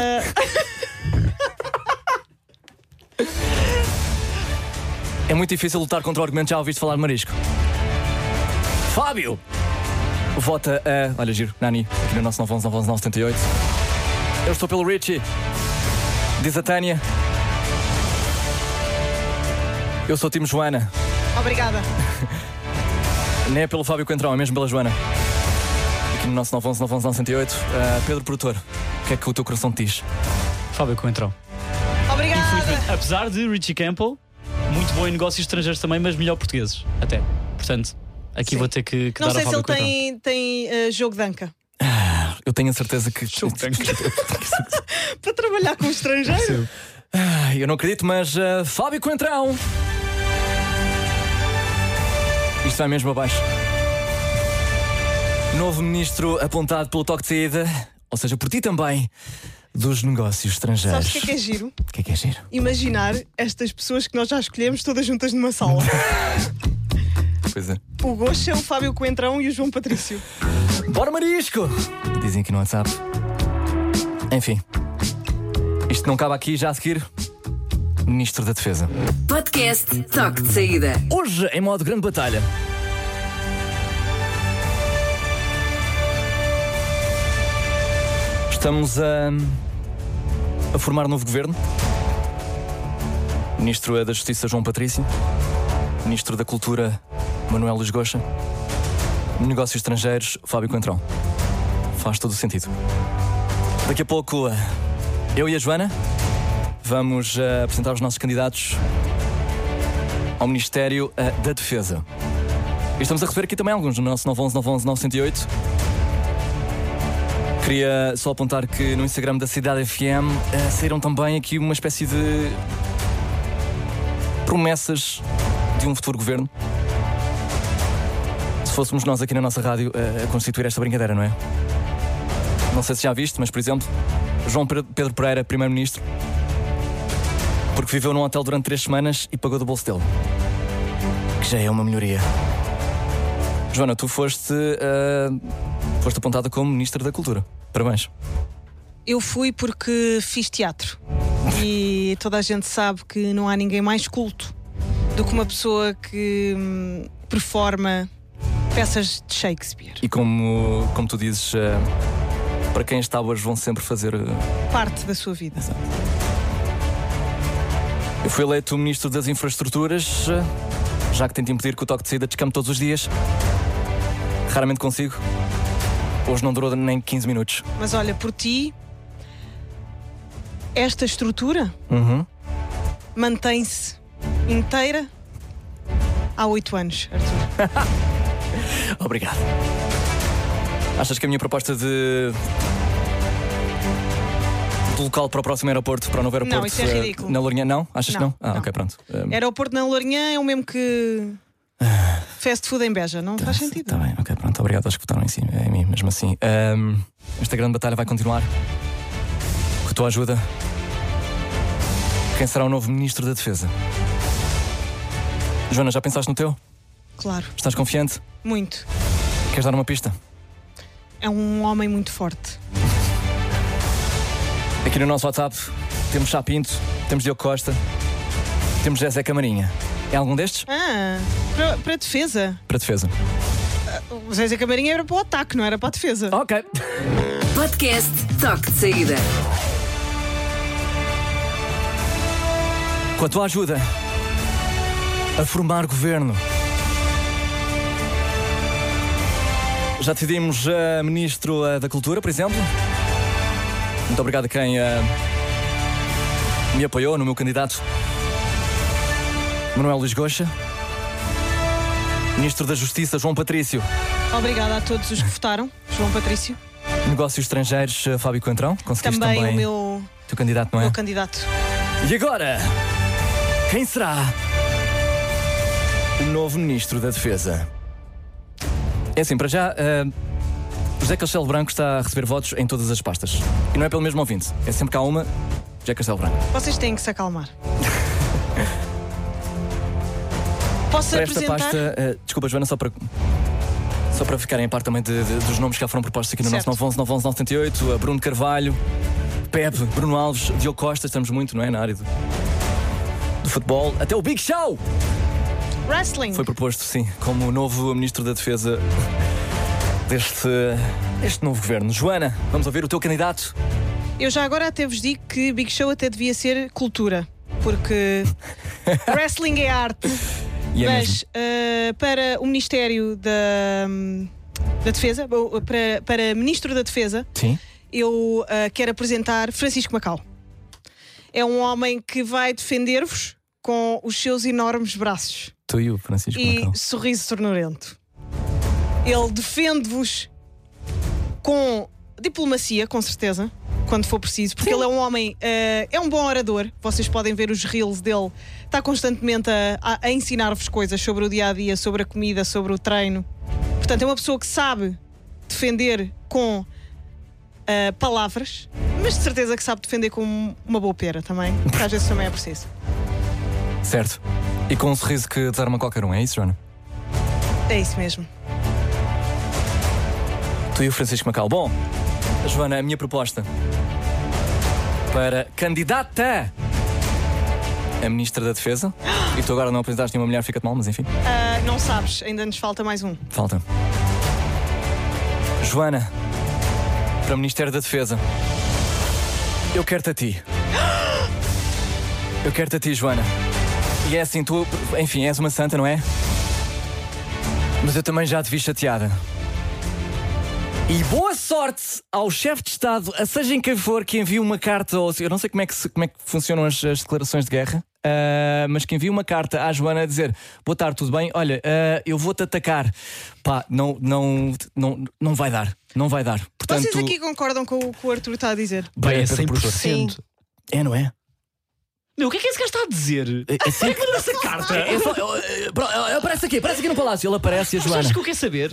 É muito difícil lutar contra o argumento, já ouviste falar de marisco. Fábio! Vota a... Olha, giro, Nani, aqui no nosso 911-911-978. Eu estou pelo Richie. Diz a Tânia. Eu sou o time Joana. Obrigada. Nem é pelo Fábio Coentrão, é mesmo pela Joana. Aqui no nosso 911-911-908. Pedro Produtor, o que é que o teu coração te diz? Fábio Coentrão. Obrigada. Apesar de Richie Campbell, muito bom em negócios estrangeiros também, mas melhor portugueses, até. Portanto, aqui vou ter que dar a Fábio Coentrão. Não sei se ele tem jogo de anca. Eu tenho a certeza que... Jogo de anca. Para trabalhar com o estrangeiro? Eu não acredito, mas Fábio Coentrão. Isto vai mesmo abaixo. Novo ministro apontado pelo toque de saída, ou seja, por ti também, dos negócios estrangeiros. Sabes o que é giro? O que é giro? Imaginar estas pessoas que nós já escolhemos todas juntas numa sala. Pois é. O Goxa, o Fábio Coentrão e o João Patrício. Bora marisco! Dizem aqui no WhatsApp. Enfim, isto não cabe aqui, já a seguir, Ministro da Defesa. Podcast Toque de Saída. Hoje, em modo grande batalha. Estamos a formar novo governo. Ministro da Justiça, João Patrício. Ministro da Cultura, Manuel Luís Goxa. Negócios Estrangeiros, Fábio Coentrão. Faz todo o sentido. Daqui a pouco, eu e a Joana vamos apresentar os nossos candidatos ao Ministério da Defesa. E estamos a receber aqui também alguns no nosso 911-911-908. Queria só apontar que no Instagram da Cidade FM saíram também aqui uma espécie de promessas de um futuro governo. Se fôssemos nós aqui na nossa rádio a constituir esta brincadeira, não é? Não sei se já viste, mas por exemplo, João Pedro Pereira, primeiro-ministro, porque viveu num hotel durante 3 semanas e pagou do bolso dele, que já é uma melhoria. Joana, tu foste apontada como Ministra da Cultura. Parabéns. Eu fui porque fiz teatro. E toda a gente sabe que não há ninguém mais culto do que uma pessoa que performa peças de Shakespeare. E como tu dizes, para quem as tábuas vão sempre fazer parte da sua vida. Exato. Eu fui eleito Ministro das Infraestruturas, já que tento impedir que o toque de saída descampe todos os dias. Raramente consigo. Hoje não durou nem 15 minutos. Mas olha, por ti, esta estrutura mantém-se inteira há 8 anos, Arthur. Obrigado. Achas que a minha proposta de local para o próximo aeroporto, para o novo aeroporto... Não, isso é ridículo. Na Lourinhã, não? Achas que não? Não. Ok, pronto. Aeroporto na Lourinhã é o mesmo que fast food em Beja, não faz sentido. Está bem, ok, pronto. Obrigado aos que votaram em mim, mesmo assim. Esta grande batalha vai continuar. Com a tua ajuda. Quem será o novo Ministro da Defesa? Joana, já pensaste no teu? Claro. Estás confiante? Muito. Queres dar uma pista? É um homem muito forte. Aqui no nosso WhatsApp temos Chá Pinto, temos Diogo Costa, temos José Camarinha. É algum destes? Para defesa. Para defesa. O José Camarinha era para o ataque, não era para a defesa. Ok. Podcast Toque de Saída. Com a tua ajuda a formar governo. Já decidimos Ministro da Cultura, por exemplo. Muito obrigado a quem me apoiou no meu candidato Manuel Luís Goxa. Ministro da Justiça, João Patrício. Obrigada a todos os que votaram, João Patrício. Negócios Estrangeiros, Fábio Coentrão. Conseguiste também também o meu teu candidato, não é? Meu candidato. E agora, quem será o novo Ministro da Defesa? É assim, para já, José Castelo Branco está a receber votos em todas as pastas. E não é pelo mesmo ouvinte. É sempre que há uma, José Castelo Branco. Vocês têm que se acalmar. Posso para apresentar? Esta pasta, desculpa, Joana, só para ficarem a par também dos nomes que já foram propostos aqui no certo. nosso 911-978, Bruno Carvalho, Pepe, Bruno Alves, Diogo Costa, estamos muito, não é? Na área do futebol. Até o Big Show! Wrestling. Foi proposto, sim, como novo Ministro da Defesa deste novo governo. Joana, vamos ouvir o teu candidato? Eu já agora até vos digo que Big Show até devia ser cultura, porque wrestling é arte. E é mas para o Ministério da Defesa, para Ministro da Defesa, sim. Eu quero apresentar Francisco Macau. É um homem que vai defender-vos com os seus enormes braços. Tu e o Francisco Macau. E sorriso ternurento. Ele defende-vos com diplomacia, com certeza, quando for preciso, porque ele é um homem, é um bom orador. Vocês podem ver os reels dele. Está constantemente a ensinar-vos coisas sobre o dia-a-dia, sobre a comida, sobre o treino. Portanto, é uma pessoa que sabe defender com palavras, mas de certeza que sabe defender com uma boa pera também, que às vezes também é preciso. Certo. E com um sorriso que desarma qualquer um, é isso, Joana? É isso mesmo. Tu e o Francisco Macau. Bom, Joana, a minha proposta para candidata a Ministra da Defesa. E tu agora não apresentaste nenhuma mulher, fica-te mal, mas enfim. Não sabes, ainda nos falta mais um. Falta. Joana, para o Ministério da Defesa. Eu quero-te a ti. Eu quero-te a ti, Joana. E é assim, tu, enfim, és uma santa, não é? Mas eu também já te vi chateada. E boa sorte ao chefe de Estado, a seja em quem for, que envie uma carta, ou eu não sei como é que funcionam as declarações de guerra. mas que envia uma carta à Joana a dizer: boa tarde, tudo bem? Olha, eu vou-te atacar. Pá, não vai dar. Não vai dar. Portanto, vocês aqui concordam com o que o Arthur está a dizer? Bem, é 100%. Sim. É, não é? Meu, o que é que esse gajo está a dizer? É que mandou essa carta? Ele aparece aqui no palácio. Ele aparece e a Joana. Acho que eu quero saber.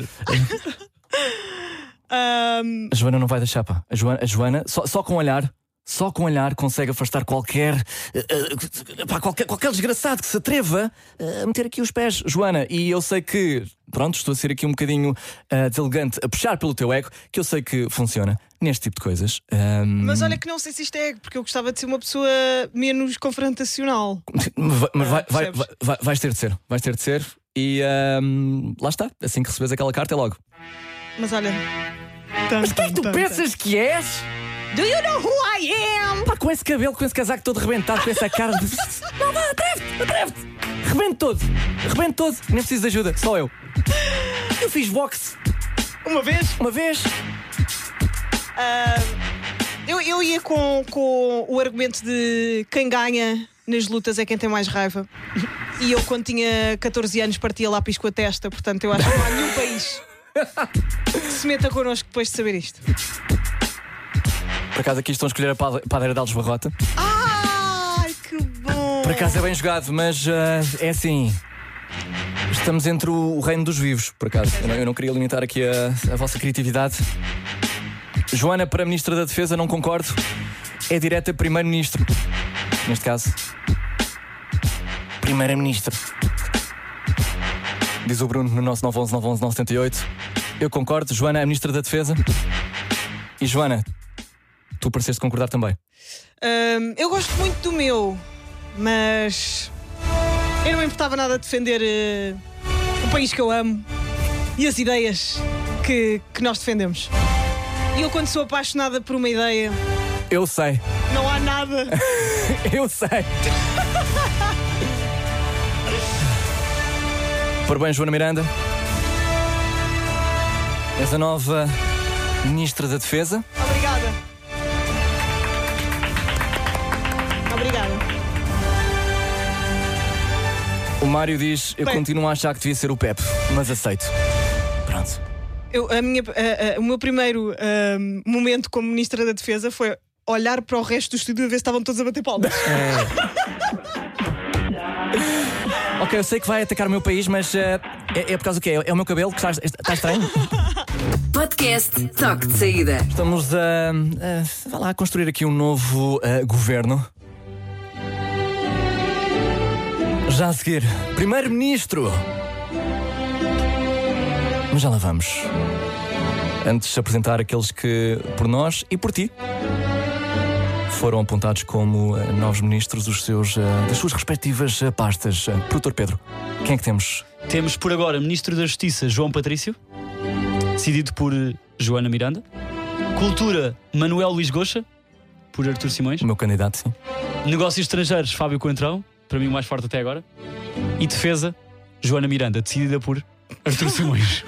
A Joana não vai deixar, pá. A Joana só com o olhar consegue afastar qualquer desgraçado que se atreva a meter aqui os pés, Joana. E eu sei que, pronto, estou a ser aqui um bocadinho deselegante, a puxar pelo teu ego, que eu sei que funciona neste tipo de coisas. Mas olha que não sei se isto é ego, porque eu gostava de ser uma pessoa menos confrontacional. Mas vais ter de ser. Vais ter de ser. E lá está. Assim que recebes aquela carta é logo. Mas olha. Mas quem é que tu pensas que és? Do you know who I am? Pá, com esse cabelo, com esse casaco todo rebentado, com essa cara de... Não, vá, atreve-te. Rebento todo. Nem preciso de ajuda, só eu. Eu fiz boxe. Uma vez. Eu ia com o argumento de quem ganha nas lutas é quem tem mais raiva. E eu, quando tinha 14 anos, partia lápis com a testa. Portanto, eu acho que não há nenhum país que se meta connosco depois de saber isto. Por acaso aqui estão a escolher a padeira de Alves Barrota. Ai, que bom! Por acaso é bem jogado, mas é assim. Estamos entre o reino dos vivos, por acaso. Eu não queria limitar aqui a vossa criatividade. Joana, para Ministra da Defesa, não concordo. É direta Primeiro-Ministro. Neste caso, Primeira-Ministra. Diz o Bruno no nosso 911-911-978. Eu concordo. Joana é a Ministra da Defesa. E Joana, tu pareceste concordar também. Eu gosto muito do meu, mas eu não me importava nada de defender o país que eu amo e as ideias que nós defendemos. E eu, quando sou apaixonada por uma ideia... Eu sei. Não há nada. Eu sei. Parabéns, Joana Miranda. És a nova Ministra da Defesa. Obrigada. O Mário diz: eu continuo a achar que devia ser o Pepe, mas aceito. Pronto. O meu primeiro momento como Ministra da Defesa foi olhar para o resto do estúdio a ver se estavam todos a bater palmas. Ok, eu sei que vai atacar o meu país, mas é por causa do quê? É o meu cabelo que está estranho? Podcast Toque de Saída. Estamos a construir aqui um novo governo. Já a seguir, Primeiro-Ministro. Mas já lá vamos. Antes de apresentar aqueles que, por nós e por ti, foram apontados como novos ministros das suas respectivas pastas. Produtor Pedro, quem é que temos? Temos por agora Ministro da Justiça João Patrício, decidido por Joana Miranda. Cultura, Manuel Luís Goxa, por Arthur Simões. O meu candidato, sim. Negócios Estrangeiros, Fábio Coentrão, para mim o mais forte até agora. E Defesa, Joana Miranda, decidida por Arthur Simões.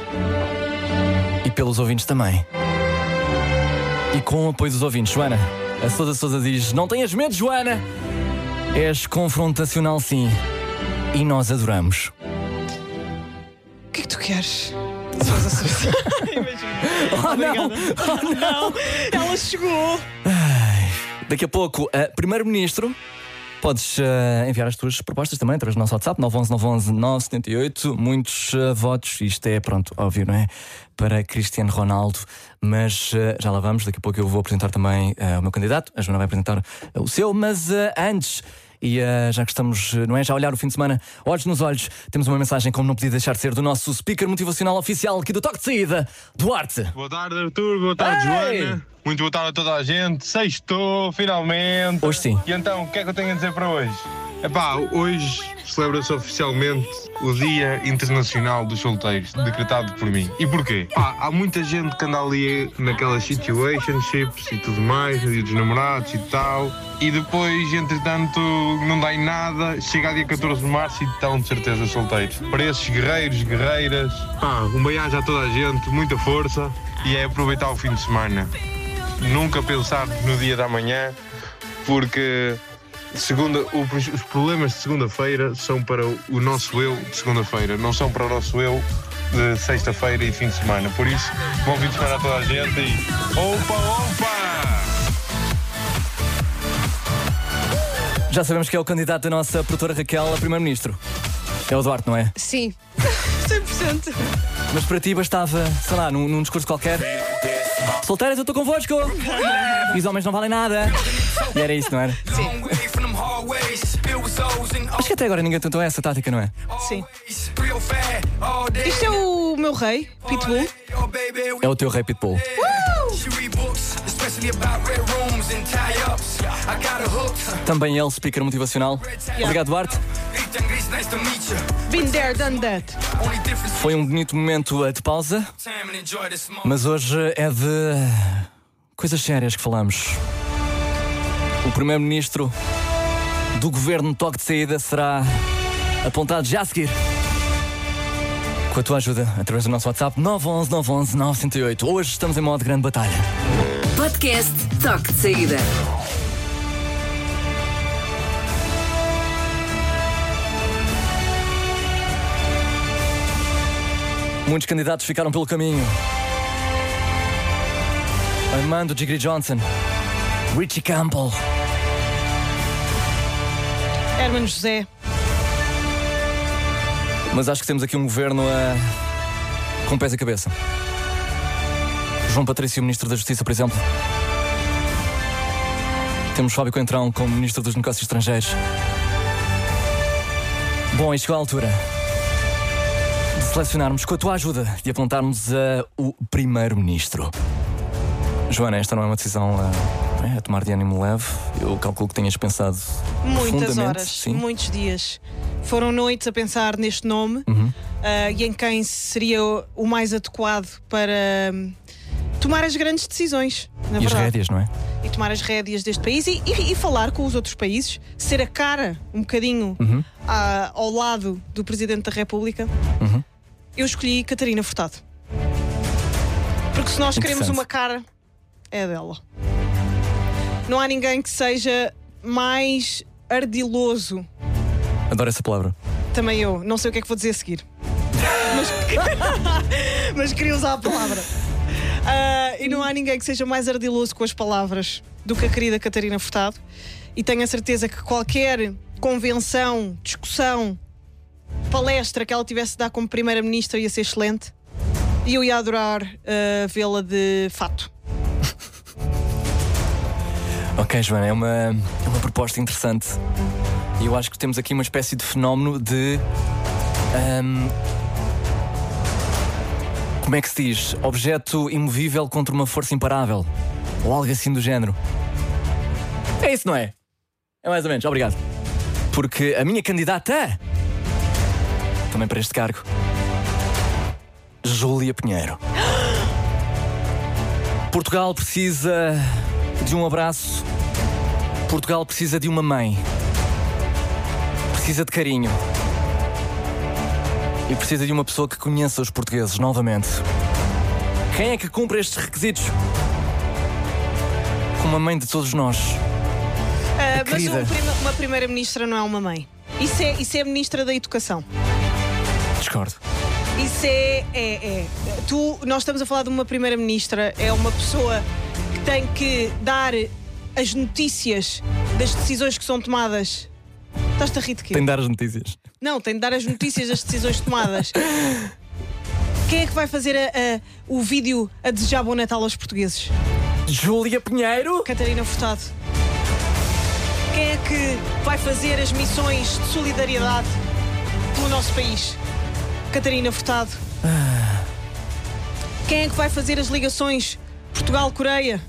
E pelos ouvintes também. E com o apoio dos ouvintes, Joana. A Sousa diz: não tenhas medo, Joana. És confrontacional, sim. E nós adoramos. O que é que tu queres? Sousa. Imagina. Obrigada. Não, ela chegou. Daqui a pouco, Primeiro-Ministro. Podes enviar as tuas propostas também através do nosso WhatsApp 911-911-978. Muitos votos. Isto é, pronto, óbvio, não é? Para Cristiano Ronaldo. Mas já lá vamos. Daqui a pouco eu vou apresentar também o meu candidato. A Joana vai apresentar o seu. Mas antes, e já que estamos, não é? Já a olhar o fim de semana, olhos nos olhos, temos uma mensagem, como não podia deixar de ser, do nosso speaker motivacional oficial aqui do Toque de Saída, Duarte. Boa tarde, Arthur. Boa tarde, Joana. Muito boa tarde a toda a gente. Sextou, finalmente. Hoje sim. E então, o que é que eu tenho a dizer para hoje? Hoje celebra-se oficialmente o Dia Internacional dos Solteiros, decretado por mim. E porquê? Há muita gente que anda ali naquelas situationships e tudo mais, no Dia dos Namorados e tal, e depois, entretanto, não dá em nada, chega a dia 14 de março e estão de certeza solteiros. Para esses guerreiros, guerreiras, um beijo a toda a gente, muita força, e é aproveitar o fim de semana. Nunca pensar no dia da manhã, porque os problemas de segunda-feira são para o nosso eu de segunda-feira, não são para o nosso eu de sexta-feira e fim de semana. Por isso, bom fim de semana a toda a gente e opa! Já sabemos que é o candidato da nossa produtora Raquel a primeiro-ministro. É o Duarte, não é? Sim, 100%. Mas para ti bastava, sei lá, num discurso qualquer. Solteiras, eu estou convosco! E os homens não valem nada! E era isso, não era? Sim. Acho que até agora ninguém tentou essa tática, não é? Sim. Isto é o meu rei, Pitbull. É o teu rei Pitbull. Também ele, speaker motivacional. Obrigado, Duarte. Been there, done that. Foi um bonito momento de pausa, mas hoje é de coisas sérias que falamos. O primeiro-ministro do governo Toque de Saída será apontado já a seguir. Com a tua ajuda, através do nosso WhatsApp 911 911 908. Hoje estamos em modo grande batalha. Podcast Toque de Saída. Muitos candidatos ficaram pelo caminho. Armando Gigri Johnson, Richie Campbell, Hermano José. Mas acho que temos aqui um governo com pés e cabeça. João Patrício, Ministro da Justiça, por exemplo. Temos Fábio Coentrão como Ministro dos Negócios Estrangeiros. Bom, e chegou a altura de selecionarmos, com a tua ajuda, de apontarmos o Primeiro-Ministro. Joana, esta não é uma decisão a tomar de ânimo leve. Eu calculo que tenhas pensado muitas horas, sim. Muitos dias. Foram noites a pensar neste nome e em quem seria o mais adequado para tomar as grandes decisões. E as rédeas, não é? E tomar as rédeas deste país e falar com os outros países, ser a cara um bocadinho ao lado do Presidente da República. Eu escolhi Catarina Furtado. Porque se nós queremos uma cara, é dela. Não há ninguém que seja mais ardiloso. Adoro essa palavra. Também eu. Não sei o que é que vou dizer a seguir. Mas queria usar a palavra. E não há ninguém que seja mais ardiloso com as palavras do que a querida Catarina Furtado. E tenho a certeza que qualquer convenção, discussão, palestra que ela tivesse de dar como Primeira-Ministra ia ser excelente. E eu ia adorar vê-la de fato. Ok, Joana, é uma proposta interessante. E eu acho que temos aqui uma espécie de fenómeno de... como é que se diz? Objeto imovível contra uma força imparável. Ou algo assim do género. É isso, não é? É mais ou menos, obrigado. Porque a minha candidata também para este cargo, Júlia Pinheiro. Portugal precisa de um abraço. Portugal precisa de uma mãe. Precisa de carinho. E precisa de uma pessoa que conheça os portugueses novamente. Quem é que cumpre estes requisitos? Como a mãe de todos nós. Mas uma Primeira-Ministra não é uma mãe. Isso é Ministra da Educação. Discordo. Isso nós estamos a falar de uma Primeira-Ministra. É uma pessoa que tem que dar as notícias das decisões que são tomadas. Estás-te a rir de quê? Tem de dar as notícias. Não, tem de dar as notícias das decisões tomadas. Quem é que vai fazer o vídeo a desejar bom Natal aos portugueses? Júlia Pinheiro? Catarina Furtado. Quem é que vai fazer as missões de solidariedade pelo nosso país? Catarina Furtado. Quem é que vai fazer as ligações Portugal-Coreia?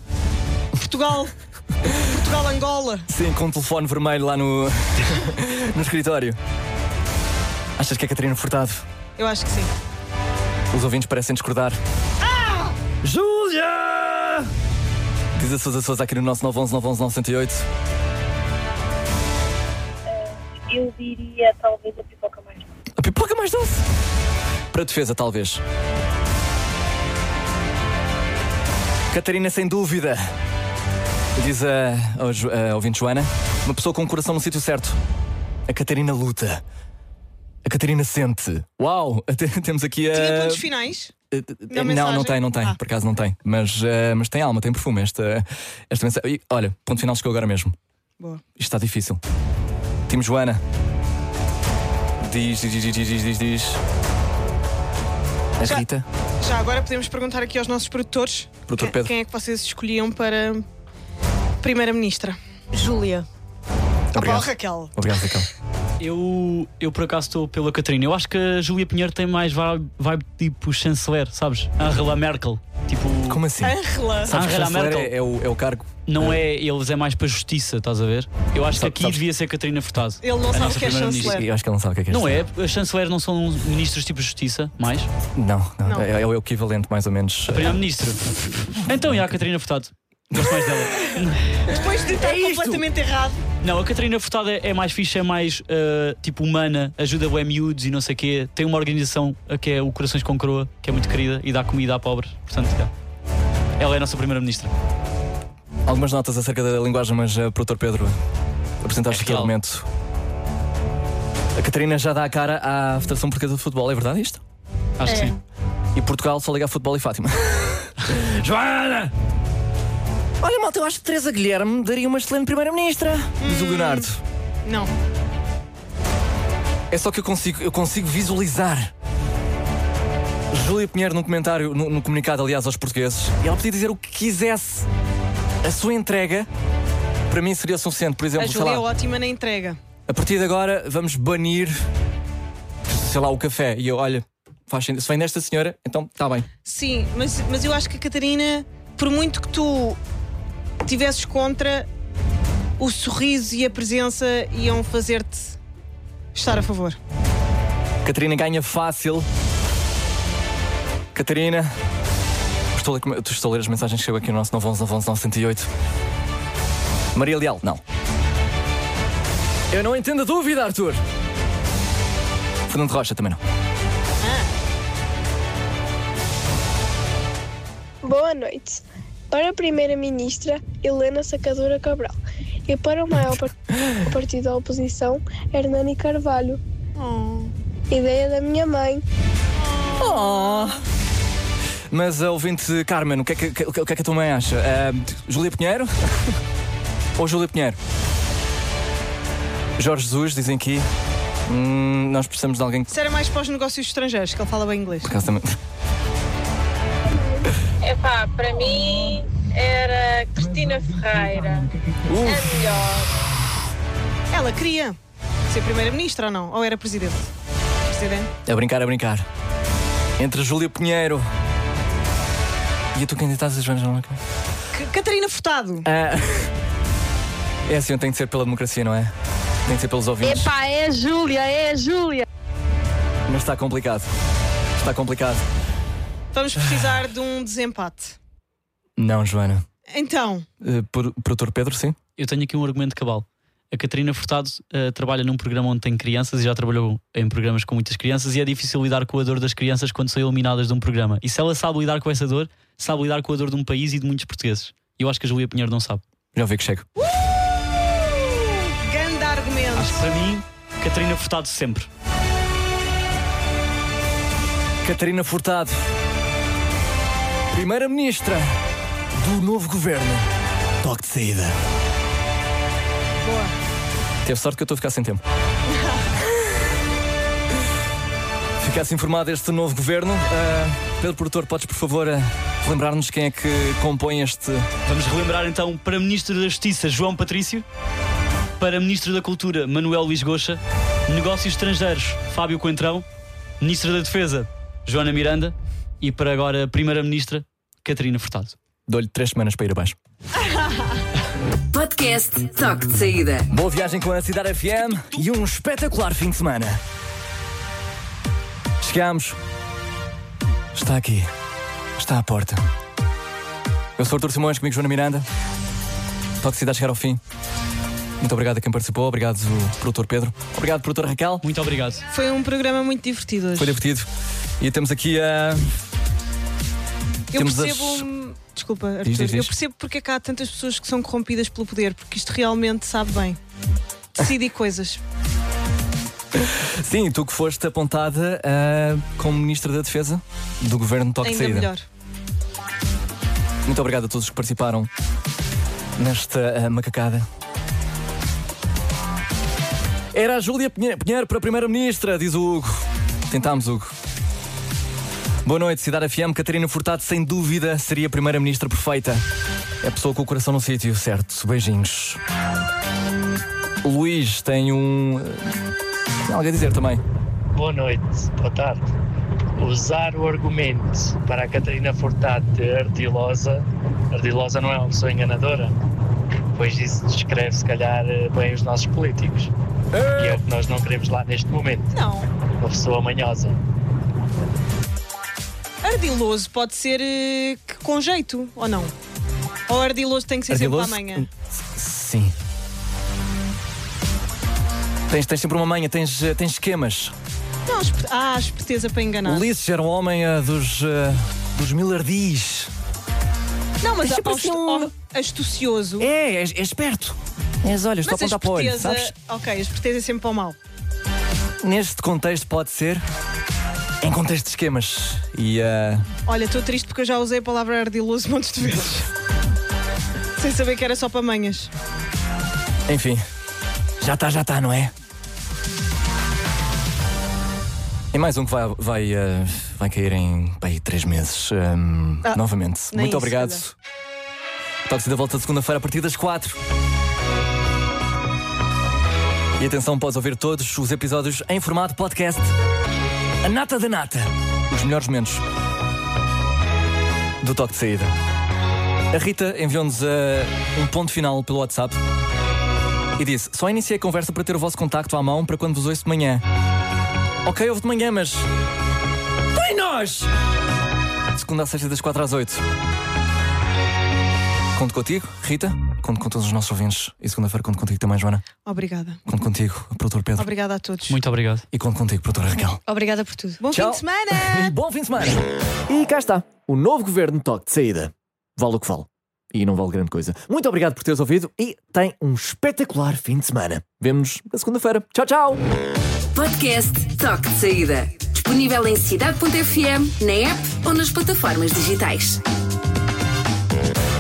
Portugal-Angola? Sim, com um telefone vermelho lá no escritório. Achas que é Catarina Furtado? Eu acho que sim. Os ouvintes parecem discordar. Júlia! Diz a Sousa aqui no nosso 911-911-908. Eu diria talvez a pipoca mais doce. A pipoca mais doce? Para defesa, talvez. Catarina, sem dúvida. Diz a ouvinte Joana. Uma pessoa com o coração no sítio certo. A Catarina luta. A Catarina sente. Uau! Temos aqui a... Tinha pontos finais? Não tem. Por acaso não tem. Mas tem alma, tem perfume esta mensagem. E, olha, ponto final chegou agora mesmo. Boa. Isto está difícil. Time Joana. Diz. A Rita. Já agora podemos perguntar aqui aos nossos produtores. Produtor Pedro. Quem é que vocês escolhiam para Primeira-Ministra? Júlia. Obrigado. Raquel. Obrigado, Raquel. Eu por acaso estou pela Catarina. Eu acho que a Júlia Pinheiro tem mais vibe tipo chanceler, sabes? Angela Merkel. Tipo... Como assim? Angela Merkel é o cargo. Não é, eles é mais para justiça, estás a ver? Eu acho que aqui devia ser Catarina Furtado. Ele não sabe o que é chanceler. Eu acho que ele não sabe o que é Não é? As chancelers não são ministros tipo de justiça, mais? Não. É o equivalente, mais ou menos. A primeira-ministra. Então, a Catarina Furtado. Gosto mais dela. Depois de estar completamente errado. Não, a Catarina Furtado é mais fixe, é mais tipo humana, ajuda bué miúdos e não sei o quê. Tem uma organização que é o Corações com Coroa, que é muito querida e dá comida a pobres. Portanto, ela é a nossa primeira-ministra. Algumas notas acerca da linguagem, mas produtor Pedro, apresentaste aqui o argumento. A Catarina já dá a cara à Federação Portuguesa de Futebol, é verdade isto? Acho que sim. E Portugal só liga a futebol e Fátima. Joana! Olha, malta, eu acho que Teresa Guilherme daria uma excelente primeira-ministra. Diz o Leonardo. Não. É só que eu consigo visualizar Júlia Pinheiro num comentário, no comunicado, aliás, aos portugueses, e ela podia dizer o que quisesse. A sua entrega, para mim, seria suficiente. Por exemplo, a Júlia é ótima na entrega. A partir de agora, vamos banir, sei lá, o café. E eu, olha, se vem desta senhora, então está bem. Sim, mas eu acho que a Catarina, por muito que tu tivesses contra, o sorriso e a presença iam fazer-te estar a favor. Catarina ganha fácil. Catarina, estou a ler as mensagens que chegam aqui no nosso 911-911-908. Maria Leal, não. Eu não entendo a dúvida, Arthur. Fernando Rocha, também não. Boa noite. Para a Primeira-Ministra, Helena Sacadura Cabral. E para o maior partido da oposição, Hernani Carvalho. Ideia da minha mãe. Mas, ouvinte Carmen, o que é que a tua mãe acha? Júlia Pinheiro? Ou Júlia Pinheiro? Jorge Jesus, dizem aqui. Nós precisamos de alguém que... Isso era mais para os negócios estrangeiros, que ele fala bem inglês. Por acaso também... Epá, para mim era Cristina Ferreira. É melhor. Ela queria ser Primeira-Ministra ou não? Ou era Presidente? A brincar. Entre Júlia Pinheiro e tu, quem estás a Joana? Catarina Furtado. É assim, tem que ser pela democracia, não é? Tem que ser pelos ouvintes. Epá, é a Júlia. Mas está complicado. Vamos precisar de um desempate. Não, Joana. Então. Produtor Pedro, sim? Eu tenho aqui um argumento cabal. A Catarina Furtado trabalha num programa onde tem crianças e já trabalhou em programas com muitas crianças, e é difícil lidar com a dor das crianças quando são eliminadas de um programa. E se ela sabe lidar com essa dor, sabe lidar com a dor de um país e de muitos portugueses. E eu acho que a Júlia Pinheiro não sabe. Já ouvi que chego. Grande argumento. Acho que para mim, Catarina Furtado sempre. Catarina Furtado, Primeira-Ministra do novo governo. Toque de saída. Boa. Teve sorte que eu estou a ficar sem tempo. Ficasse informado deste novo governo. Pedro Produtor, podes por favor relembrar-nos quem é que compõe este... Vamos relembrar então: para Ministro da Justiça, João Patrício; para Ministro da Cultura, Manuel Luís Goxa; Negócios Estrangeiros, Fábio Coentrão; Ministro da Defesa, Joana Miranda; e para agora Primeira-Ministra, Catarina Furtado. Dou-lhe 3 semanas para ir abaixo. Podcast Toque de Saída. Boa viagem com a Cidade FM e um espetacular fim de semana. Chegámos. Está aqui. Está à porta. Eu sou Artur Simões, comigo Joana Miranda. Toque de Saída a chegar ao fim. Muito obrigado a quem participou. Obrigado, o produtor Pedro. Obrigado, produtor Raquel. Muito obrigado. Foi um programa muito divertido hoje. Foi divertido. E temos aqui a... Eu percebo Desculpa, Arthur. Diz. Eu percebo porque é que há tantas pessoas que são corrompidas pelo poder, porque isto realmente sabe bem. Decidir coisas. Sim, tu que foste apontada como Ministra da Defesa do Governo Toque de Saída. Ainda melhor. Muito obrigado a todos que participaram nesta macacada. Era a Júlia Pinheiro para a Primeira-Ministra, diz o Hugo. Tentámos, Hugo. Boa noite, Cidade FM. Catarina Furtado, sem dúvida, seria a Primeira-Ministra perfeita. É a pessoa com o coração no sítio, certo? Beijinhos. O Luís tem tem algo a dizer também. Boa noite, boa tarde. Usar o argumento para a Catarina Furtado de ardilosa não é uma pessoa enganadora, pois isso descreve se calhar bem os nossos políticos. E é o que nós não queremos lá neste momento. Não. Uma pessoa manhosa. Ardiloso pode ser com jeito, ou não? Ou ardiloso tem que ser Ardiloso? sempre para amanhã? Sim. Tens sempre uma manha, tens esquemas. Não, há esperteza para enganar. Ulisses era um homem dos mil ardis. Não, mas astucioso. É esperto. Olha, estou a apontar para o olho, sabes? Ok, a esperteza é sempre para o mal. Neste contexto pode ser. Em contexto de esquemas. Olha, estou triste porque eu já usei a palavra ardiloso montes de vezes. Sem saber que era só para manhas. Enfim, já está, não é? E mais um que vai cair em 3 meses. Novamente. Muito obrigado. Toque da volta de segunda-feira a partir das 4. E atenção, podes ouvir todos os episódios em formato podcast. A nata da nata. Os melhores momentos do Toque de Saída. A Rita enviou-nos um ponto final pelo WhatsApp e disse: só iniciei a conversa para ter o vosso contacto à mão para quando vos ouço de manhã. Ok, ouve de manhã, mas... Tem nós! Segunda a sexta das 4 às 8. Conto contigo, Rita. Conto com todos os nossos ouvintes. E segunda-feira conto contigo também, Joana. Obrigada. Conto contigo, produtor Pedro. Obrigada a todos. Muito obrigado. E conto contigo, produtora Raquel. Obrigada por tudo. Bom fim de semana! E bom fim de semana! E cá está, o novo governo Toque de Saída. Vale o que vale. E não vale grande coisa. Muito obrigado por teres ouvido e tem um espetacular fim de semana. Vemo-nos na segunda-feira. Tchau, tchau! Podcast Toque de Saída. Disponível em cidade.fm, na app ou nas plataformas digitais.